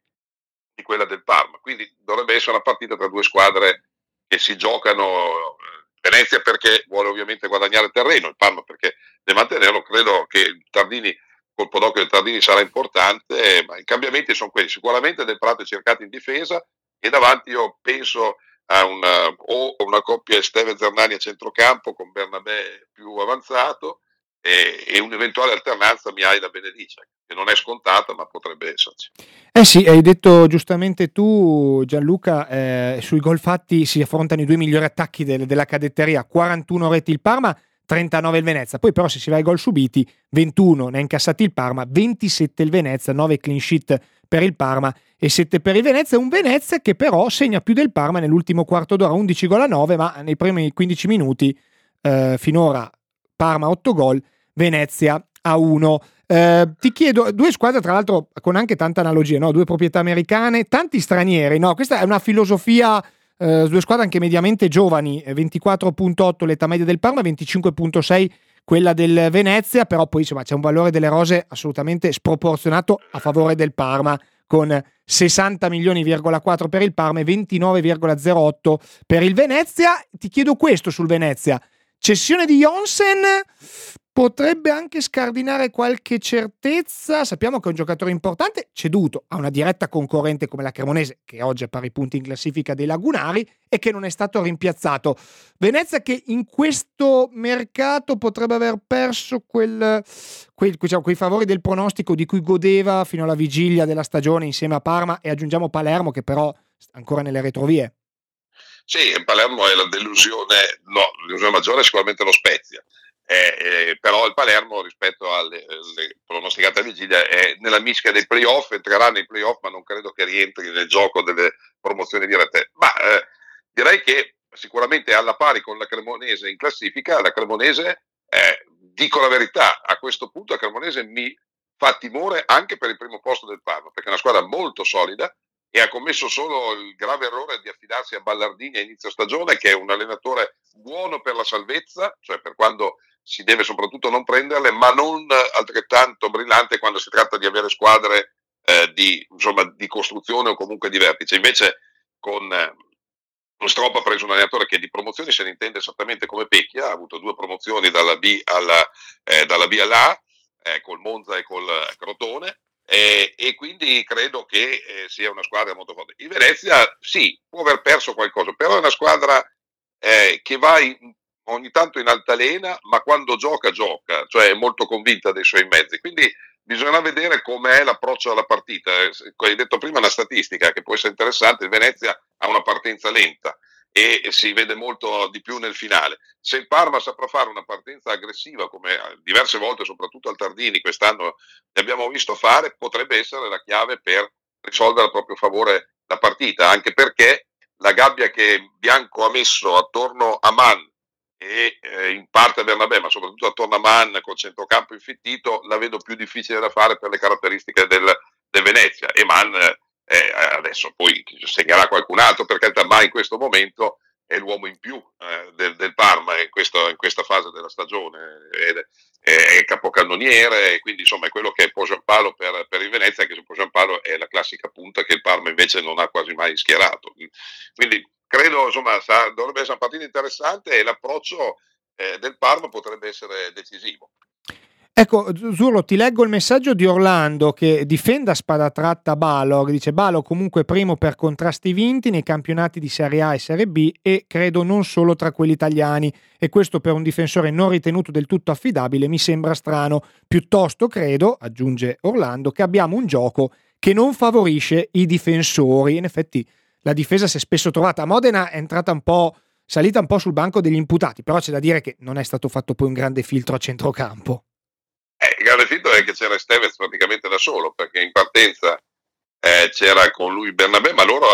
quella del Parma. Quindi dovrebbe essere una partita tra due squadre che si giocano. Venezia perché vuole ovviamente guadagnare terreno, il Parma perché deve mantenerlo. Credo che il Tardini, colpo d'occhio del Tardini sarà importante, ma i cambiamenti sono quelli. Sicuramente Del Prato è cercato in difesa, e davanti io penso a una coppia Esteve Zernani a centrocampo con Bernabé più avanzato e un'eventuale alternanza Mihaila Benedice, che non è scontata ma potrebbe esserci. Sì, hai detto giustamente tu, Gianluca, sui gol fatti si affrontano i due migliori attacchi della cadetteria, 41 reti il Parma, 39 il Venezia. Poi però se si va ai gol subiti, 21 ne ha incassati il Parma, 27 il Venezia, 9 clean sheet per il Parma e 7 per il Venezia. Un Venezia che però segna più del Parma nell'ultimo quarto d'ora, 11 gol a 9, ma nei primi 15 minuti finora Parma 8 gol, Venezia a 1. Ti chiedo, due squadre tra l'altro con anche tanta analogia, no? Due proprietà americane, tanti stranieri, no? Questa è una filosofia, due squadre anche mediamente giovani, 24.8 l'età media del Parma, 25.6 quella del Venezia, però poi insomma c'è un valore delle rose assolutamente sproporzionato a favore del Parma, con 60 milioni,4 per il Parma e 29,08 per il Venezia. Ti chiedo questo sul Venezia: cessione di Jonsen potrebbe anche scardinare qualche certezza. Sappiamo che è un giocatore importante, ceduto a una diretta concorrente come la Cremonese, che oggi è pari punti in classifica dei Lagunari e che non è stato rimpiazzato. Venezia che in questo mercato potrebbe aver perso quei favori del pronostico di cui godeva fino alla vigilia della stagione insieme a Parma, e aggiungiamo Palermo che però ancora nelle retrovie. Sì, Palermo è la delusione maggiore è sicuramente lo Spezia. Però il Palermo rispetto alle pronosticate a vigilia è nella mischia dei playoff, entrerà nei playoff ma non credo che rientri nel gioco delle promozioni dirette, ma direi che sicuramente è alla pari con la Cremonese in classifica. La Cremonese, dico la verità, a questo punto la Cremonese mi fa timore anche per il primo posto del Parma, perché è una squadra molto solida e ha commesso solo il grave errore di affidarsi a Ballardini a inizio stagione, che è un allenatore buono per la salvezza, cioè per quando si deve soprattutto non prenderle, ma non altrettanto brillante quando si tratta di avere squadre di costruzione o comunque di vertice. Invece con Stropp ha preso un allenatore che di promozioni se ne intende esattamente come Pecchia, ha avuto 2 promozioni dalla B alla A, col Monza e col Crotone, e quindi credo che sia una squadra molto forte. Il Venezia sì, può aver perso qualcosa, però è una squadra che va ogni tanto in altalena, ma quando gioca, cioè è molto convinta dei suoi mezzi, quindi bisogna vedere com'è l'approccio alla partita. Hai detto prima una statistica che può essere interessante: il Venezia ha una partenza lenta e si vede molto di più nel finale. Se il Parma saprà fare una partenza aggressiva, come diverse volte soprattutto al Tardini quest'anno ne abbiamo visto fare, potrebbe essere la chiave per risolvere a proprio favore la partita, anche perché la gabbia che Bianco ha messo attorno a Mann e in parte a Bernabé, ma soprattutto attorno a Mann col centrocampo infittito, la vedo più difficile da fare per le caratteristiche del Venezia. E Mann adesso poi segnerà qualcun altro, perché Mann in questo momento è l'uomo in più del Parma in questa fase della stagione, è capocannoniere, e quindi insomma è quello che è Giampalo per il Venezia, che Giampalo è la classica punta che il Parma invece non ha quasi mai schierato. Quindi credo insomma dovrebbe essere una partita interessante e l'approccio del Parma potrebbe essere decisivo. Ecco, Zurlo, ti leggo il messaggio di Orlando che difende a spada tratta Balog. Dice: Balog comunque primo per contrasti vinti nei campionati di Serie A e Serie B, e credo non solo tra quelli italiani, e questo per un difensore non ritenuto del tutto affidabile mi sembra strano. Piuttosto credo, aggiunge Orlando, che abbiamo un gioco che non favorisce i difensori. In effetti la difesa si è spesso trovata. A Modena è entrata un po' salita un po' sul banco degli imputati, però c'è da dire che non è stato fatto poi un grande filtro a centrocampo. Il grande filtro è che c'era Estevez praticamente da solo, perché in partenza c'era con lui Bernabé, ma loro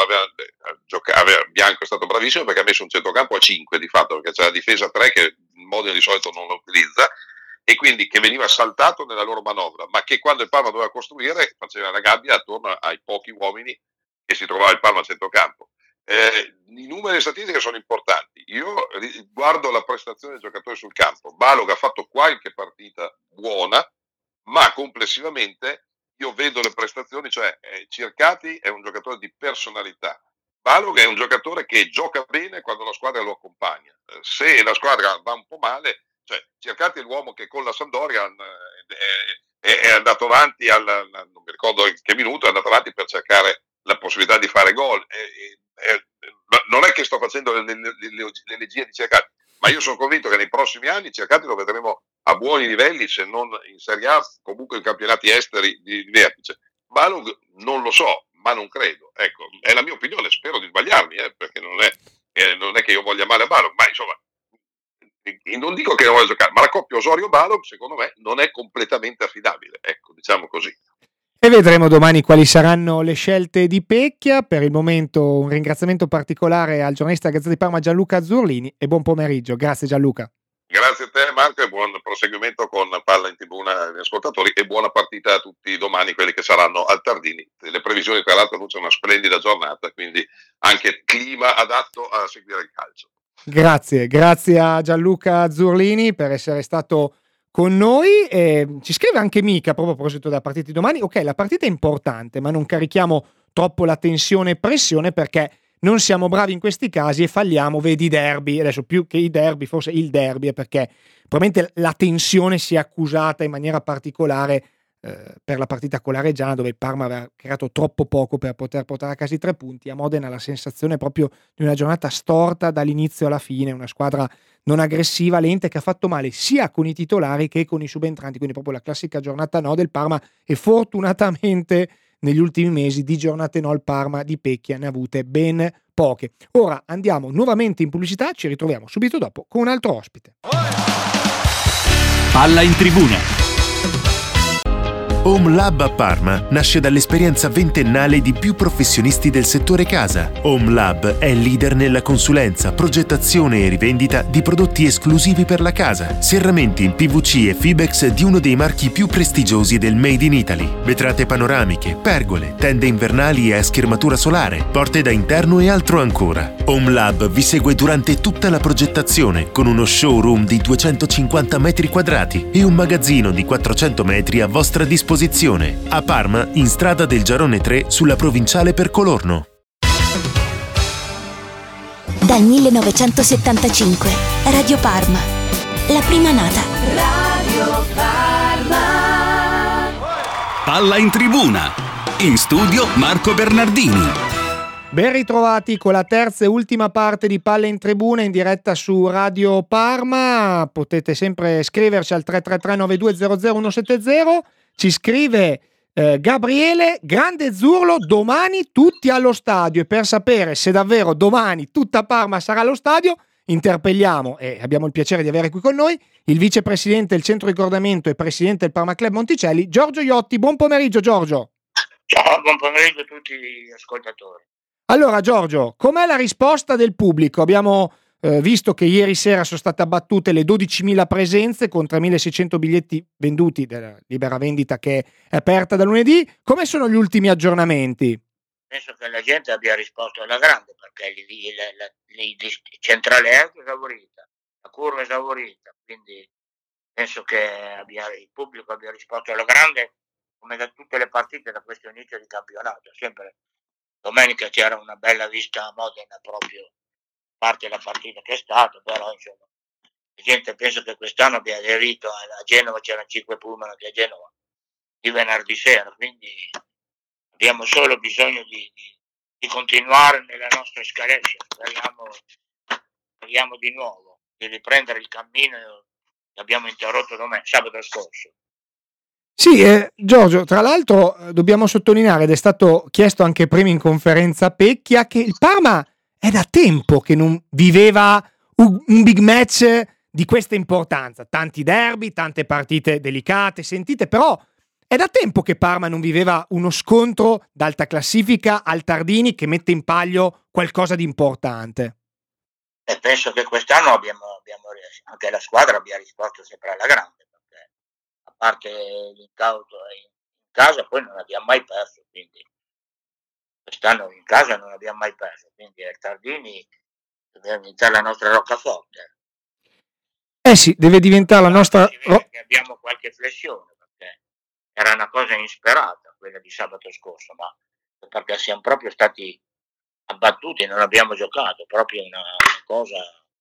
Bianco è stato bravissimo perché ha messo un centrocampo a 5 di fatto, perché c'è la difesa a 3 che Modena di solito non lo utilizza, e quindi che veniva saltato nella loro manovra, ma che quando il Parma doveva costruire faceva la gabbia attorno ai pochi uomini che si trovava il Parma a centrocampo. I numeri e le statistiche sono importanti. Io guardo la prestazione dei giocatori sul campo. Balog ha fatto qualche partita buona, ma complessivamente io vedo le prestazioni, cioè Circati è un giocatore di personalità, Balog è un giocatore che gioca bene quando la squadra lo accompagna. Se la squadra va un po' male, cioè Circati è l'uomo che con la Sampdoria è andato avanti non mi ricordo in che minuto, è andato avanti per cercare la possibilità di fare gol. Non è che sto facendo l'elegia di Circati, ma io sono convinto che nei prossimi anni Circati lo vedremo a buoni livelli, se non in Serie A, comunque in campionati esteri di vertice. Balog non lo so, ma non credo. Ecco, è la mia opinione, spero di sbagliarmi, perché non è che io voglia male a Balog, ma insomma, non dico che non voglia giocare, ma la coppia Osorio-Balog secondo me non è completamente affidabile, ecco, diciamo così. E vedremo domani quali saranno le scelte di Pecchia. Per il momento un ringraziamento particolare al giornalista Gazzetta di Parma Gianluca Zurlini e buon pomeriggio. Grazie Gianluca. Grazie a te Marco e buon proseguimento con Palla in Tribuna agli ascoltatori e buona partita a tutti domani, quelli che saranno al Tardini. Le previsioni tra l'altro annunciano una splendida giornata, quindi anche clima adatto a seguire il calcio. Grazie a Gianluca Zurlini per essere stato con noi. Ci scrive anche Mica proprio a proposito della partita di domani. Ok, la partita è importante, ma non carichiamo troppo la tensione e pressione, perché non siamo bravi in questi casi e falliamo, vedi i derby. Adesso più che i derby, forse il derby, è perché probabilmente la tensione si è accusata in maniera particolare per la partita con la Reggiana, dove il Parma aveva creato troppo poco per poter portare a casa i 3 punti. A Modena la sensazione è proprio di una giornata storta dall'inizio alla fine, una squadra non aggressiva, lenta, che ha fatto male sia con i titolari che con i subentranti, quindi proprio la classica giornata no del Parma. E fortunatamente negli ultimi mesi di giornate no al Parma di Pecchia ne ha avute ben poche. Ora andiamo nuovamente in pubblicità, ci ritroviamo subito dopo con un altro ospite. Palla in Tribuna. Home Lab a Parma nasce dall'esperienza ventennale di più professionisti del settore casa. Home Lab è leader nella consulenza, progettazione e rivendita di prodotti esclusivi per la casa, serramenti in PVC e Fibex di uno dei marchi più prestigiosi del Made in Italy, vetrate panoramiche, pergole, tende invernali e a schermatura solare, porte da interno e altro ancora. Home Lab vi segue durante tutta la progettazione con uno showroom di 250 metri quadrati e un magazzino di 400 metri a vostra disposizione. A Parma, in strada del Giarone 3, sulla provinciale per Colorno. Dal 1975, Radio Parma, la prima nata. Radio Parma. Palla in Tribuna. In studio Marco Bernardini. Ben ritrovati con la terza e ultima parte di Palla in Tribuna in diretta su Radio Parma. Potete sempre scriverci al 333 9200 170. Ci scrive Gabriele, grande Zurlo, domani tutti allo stadio. E per sapere se davvero domani tutta Parma sarà allo stadio, interpelliamo, e abbiamo il piacere di avere qui con noi, il vicepresidente del centro ricordamento e presidente del Parma Club Monticelli, Giorgio Iotti. Buon pomeriggio Giorgio. Ciao, buon pomeriggio a tutti gli ascoltatori. Allora Giorgio, com'è la risposta del pubblico? Abbiamo visto che ieri sera sono state abbattute le 12.000 presenze con 3.600 biglietti venduti della libera vendita che è aperta da lunedì. Come sono gli ultimi aggiornamenti? Penso che la gente abbia risposto alla grande, perché Centrale è esaurita, la curva è esaurita, quindi penso che il pubblico abbia risposto alla grande, come da tutte le partite da questo inizio di campionato. Sempre domenica c'era una bella vista a Modena, proprio parte della partita che è stata, però insomma la gente penso che quest'anno abbia aderito. A Genova c'erano 5 pullman anche a Genova di venerdì sera, quindi abbiamo solo bisogno di continuare nella nostra escalation. Speriamo di nuovo di riprendere il cammino che abbiamo interrotto sabato scorso. Sì, Giorgio, tra l'altro dobbiamo sottolineare, ed è stato chiesto anche prima in conferenza Pecchia, che il Parma è da tempo che non viveva un big match di questa importanza. Tanti derby, tante partite delicate, sentite, però è da tempo che Parma non viveva uno scontro d'alta classifica al Tardini che mette in palio qualcosa di importante. E penso che quest'anno abbiamo anche la squadra abbia risposto sempre alla grande, perché a parte l'incauto in casa poi non abbiamo mai perso, quindi quest'anno in casa non abbiamo mai perso, quindi al Tardini deve diventare la nostra roccaforte. Sì, deve diventare la nostra... Che abbiamo qualche flessione, perché era una cosa insperata quella di sabato scorso, ma perché siamo proprio stati abbattuti, non abbiamo giocato, proprio una cosa.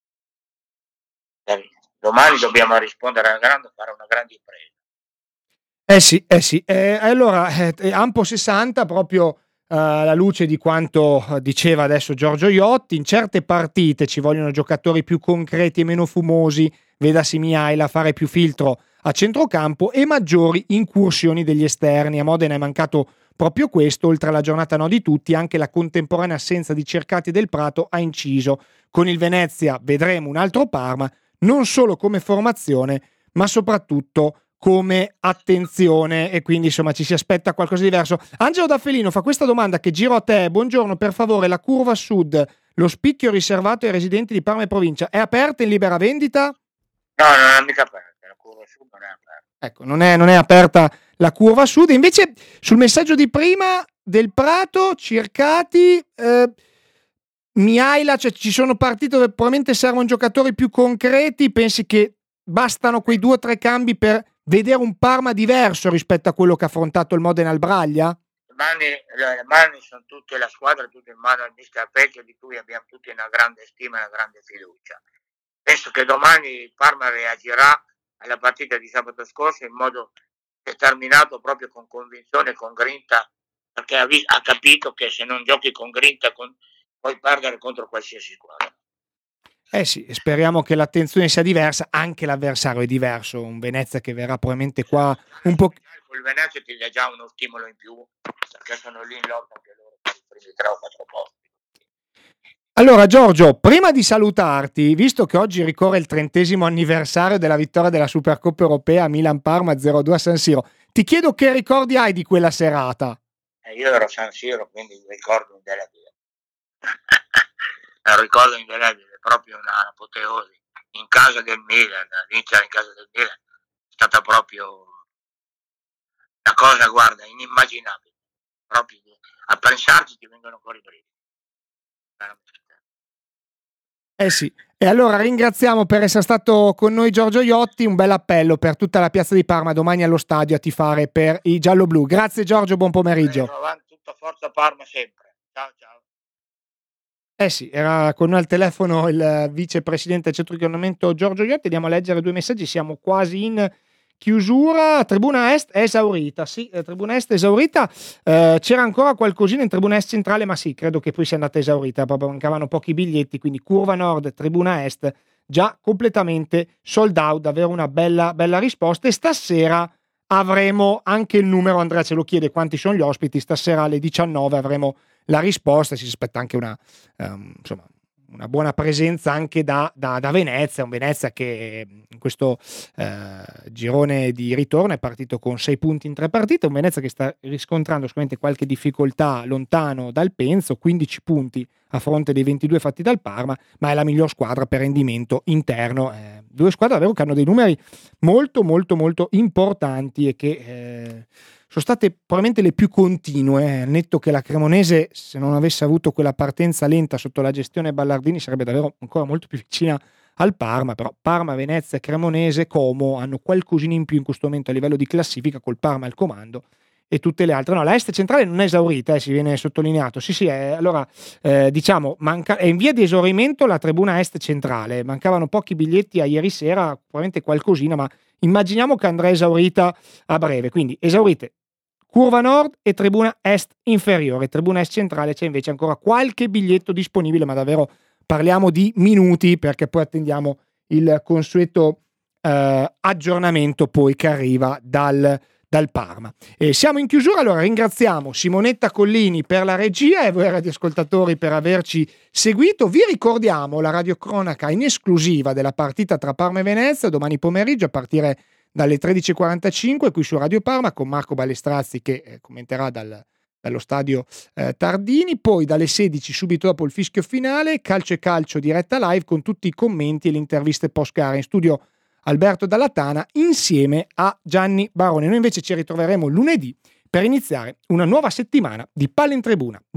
Domani dobbiamo rispondere alla grande, fare una grande impresa. Sì. Allora, Ampo 60, proprio alla luce di quanto diceva adesso Giorgio Iotti, in certe partite ci vogliono giocatori più concreti e meno fumosi, vedasi Mihaila fare più filtro a centrocampo e maggiori incursioni degli esterni. A Modena è mancato proprio questo, oltre alla giornata no di tutti, anche la contemporanea assenza di Cercati del Prato ha inciso. Con il Venezia vedremo un altro Parma, non solo come formazione, ma soprattutto come attenzione, e quindi insomma ci si aspetta qualcosa di diverso. Angelo D'Affelino fa questa domanda che giro a te. Buongiorno, per favore, la curva sud, lo spicchio riservato ai residenti di Parma e provincia, è aperta in libera vendita? No, non è mica aperta, la curva sud non è aperta. Ecco, non è aperta la curva sud. Invece sul messaggio di prima del Prato, Cercati, Mihaila, cioè ci sono partite dove probabilmente servono giocatori più concreti. Pensi che bastano quei 2 o 3 cambi per vedere un Parma diverso rispetto a quello che ha affrontato il Modena al Braglia? Le mani sono tutte, la squadra tutta in mano al mister Pecchio, di cui abbiamo tutti una grande stima e una grande fiducia. Penso che domani il Parma reagirà alla partita di sabato scorso in modo determinato, proprio con convinzione e con grinta, perché ha capito che se non giochi con grinta puoi perdere contro qualsiasi squadra. Sì, speriamo che l'attenzione sia diversa, anche l'avversario è diverso, un Venezia che verrà probabilmente qua un po'... Con il Venezia ti dà già uno stimolo in più, perché sono lì in lotta anche loro per i primi 3 o 4 posti. Allora Giorgio, prima di salutarti, visto che oggi ricorre il 30° anniversario della vittoria della Supercoppa Europea a Milan-Parma 0-2 a San Siro, ti chiedo che ricordi hai di quella serata? Io ero a San Siro, quindi ricordo indelebile. Ricordo indelebile, proprio un'apoteosi. In casa del Milan, vincere in casa del Milan è stata proprio una cosa, guarda, inimmaginabile. Proprio a pensarci ti vengono fuori i brividi. Sì, e allora ringraziamo per essere stato con noi Giorgio Iotti, un bel appello per tutta la piazza di Parma domani allo stadio a tifare per i gialloblu. Grazie Giorgio, buon pomeriggio. Tutta forza Parma sempre. Ciao. Sì, era con noi al telefono il vicepresidente del centro di coordinamento Giorgio Iotti. Andiamo a leggere 2 messaggi, siamo quasi in chiusura. Tribuna Est è esaurita, sì, Tribuna Est è esaurita. C'era ancora qualcosina in Tribuna Est centrale, ma sì, credo che poi sia andata esaurita, proprio mancavano pochi biglietti, quindi Curva Nord, Tribuna Est già completamente sold out, davvero una bella risposta. E stasera avremo anche il numero, Andrea ce lo chiede quanti sono gli ospiti, stasera alle 19 avremo la risposta, si aspetta anche una buona presenza anche da Venezia, un Venezia che in questo girone di ritorno è partito con 6 punti in 3 partite, un Venezia che sta riscontrando sicuramente qualche difficoltà lontano dal Penzo, 15 punti a fronte dei 22 fatti dal Parma, ma è la miglior squadra per rendimento interno. 2 squadre davvero che hanno dei numeri molto importanti e che sono state probabilmente le più continue, netto che la Cremonese, se non avesse avuto quella partenza lenta sotto la gestione Ballardini, sarebbe davvero ancora molto più vicina al Parma. Però Parma, Venezia, Cremonese, Como hanno qualcosina in più in questo momento a livello di classifica, col Parma al comando e tutte le altre. No, la Est centrale non è esaurita, si viene sottolineato. Sì, allora diciamo è in via di esaurimento la tribuna Est centrale, mancavano pochi biglietti a ieri sera, probabilmente qualcosina, ma immaginiamo che andrà esaurita a breve, quindi esaurite Curva Nord e Tribuna Est inferiore. Tribuna Est centrale c'è invece ancora qualche biglietto disponibile, ma davvero parliamo di minuti, perché poi attendiamo il consueto aggiornamento poi che arriva dal dal Parma. Siamo in chiusura, allora ringraziamo Simonetta Collini per la regia e voi radioascoltatori per averci seguito. Vi ricordiamo la radiocronaca in esclusiva della partita tra Parma e Venezia domani pomeriggio a partire dalle 13.45 qui su Radio Parma con Marco Balestrazzi che commenterà dallo stadio Tardini, poi dalle 16 subito dopo il fischio finale Calcio e Calcio diretta live con tutti i commenti e le interviste post gara. In studio Alberto Dallatana insieme a Gianni Barone. Noi invece ci ritroveremo lunedì per iniziare una nuova settimana di Palla in Tribuna.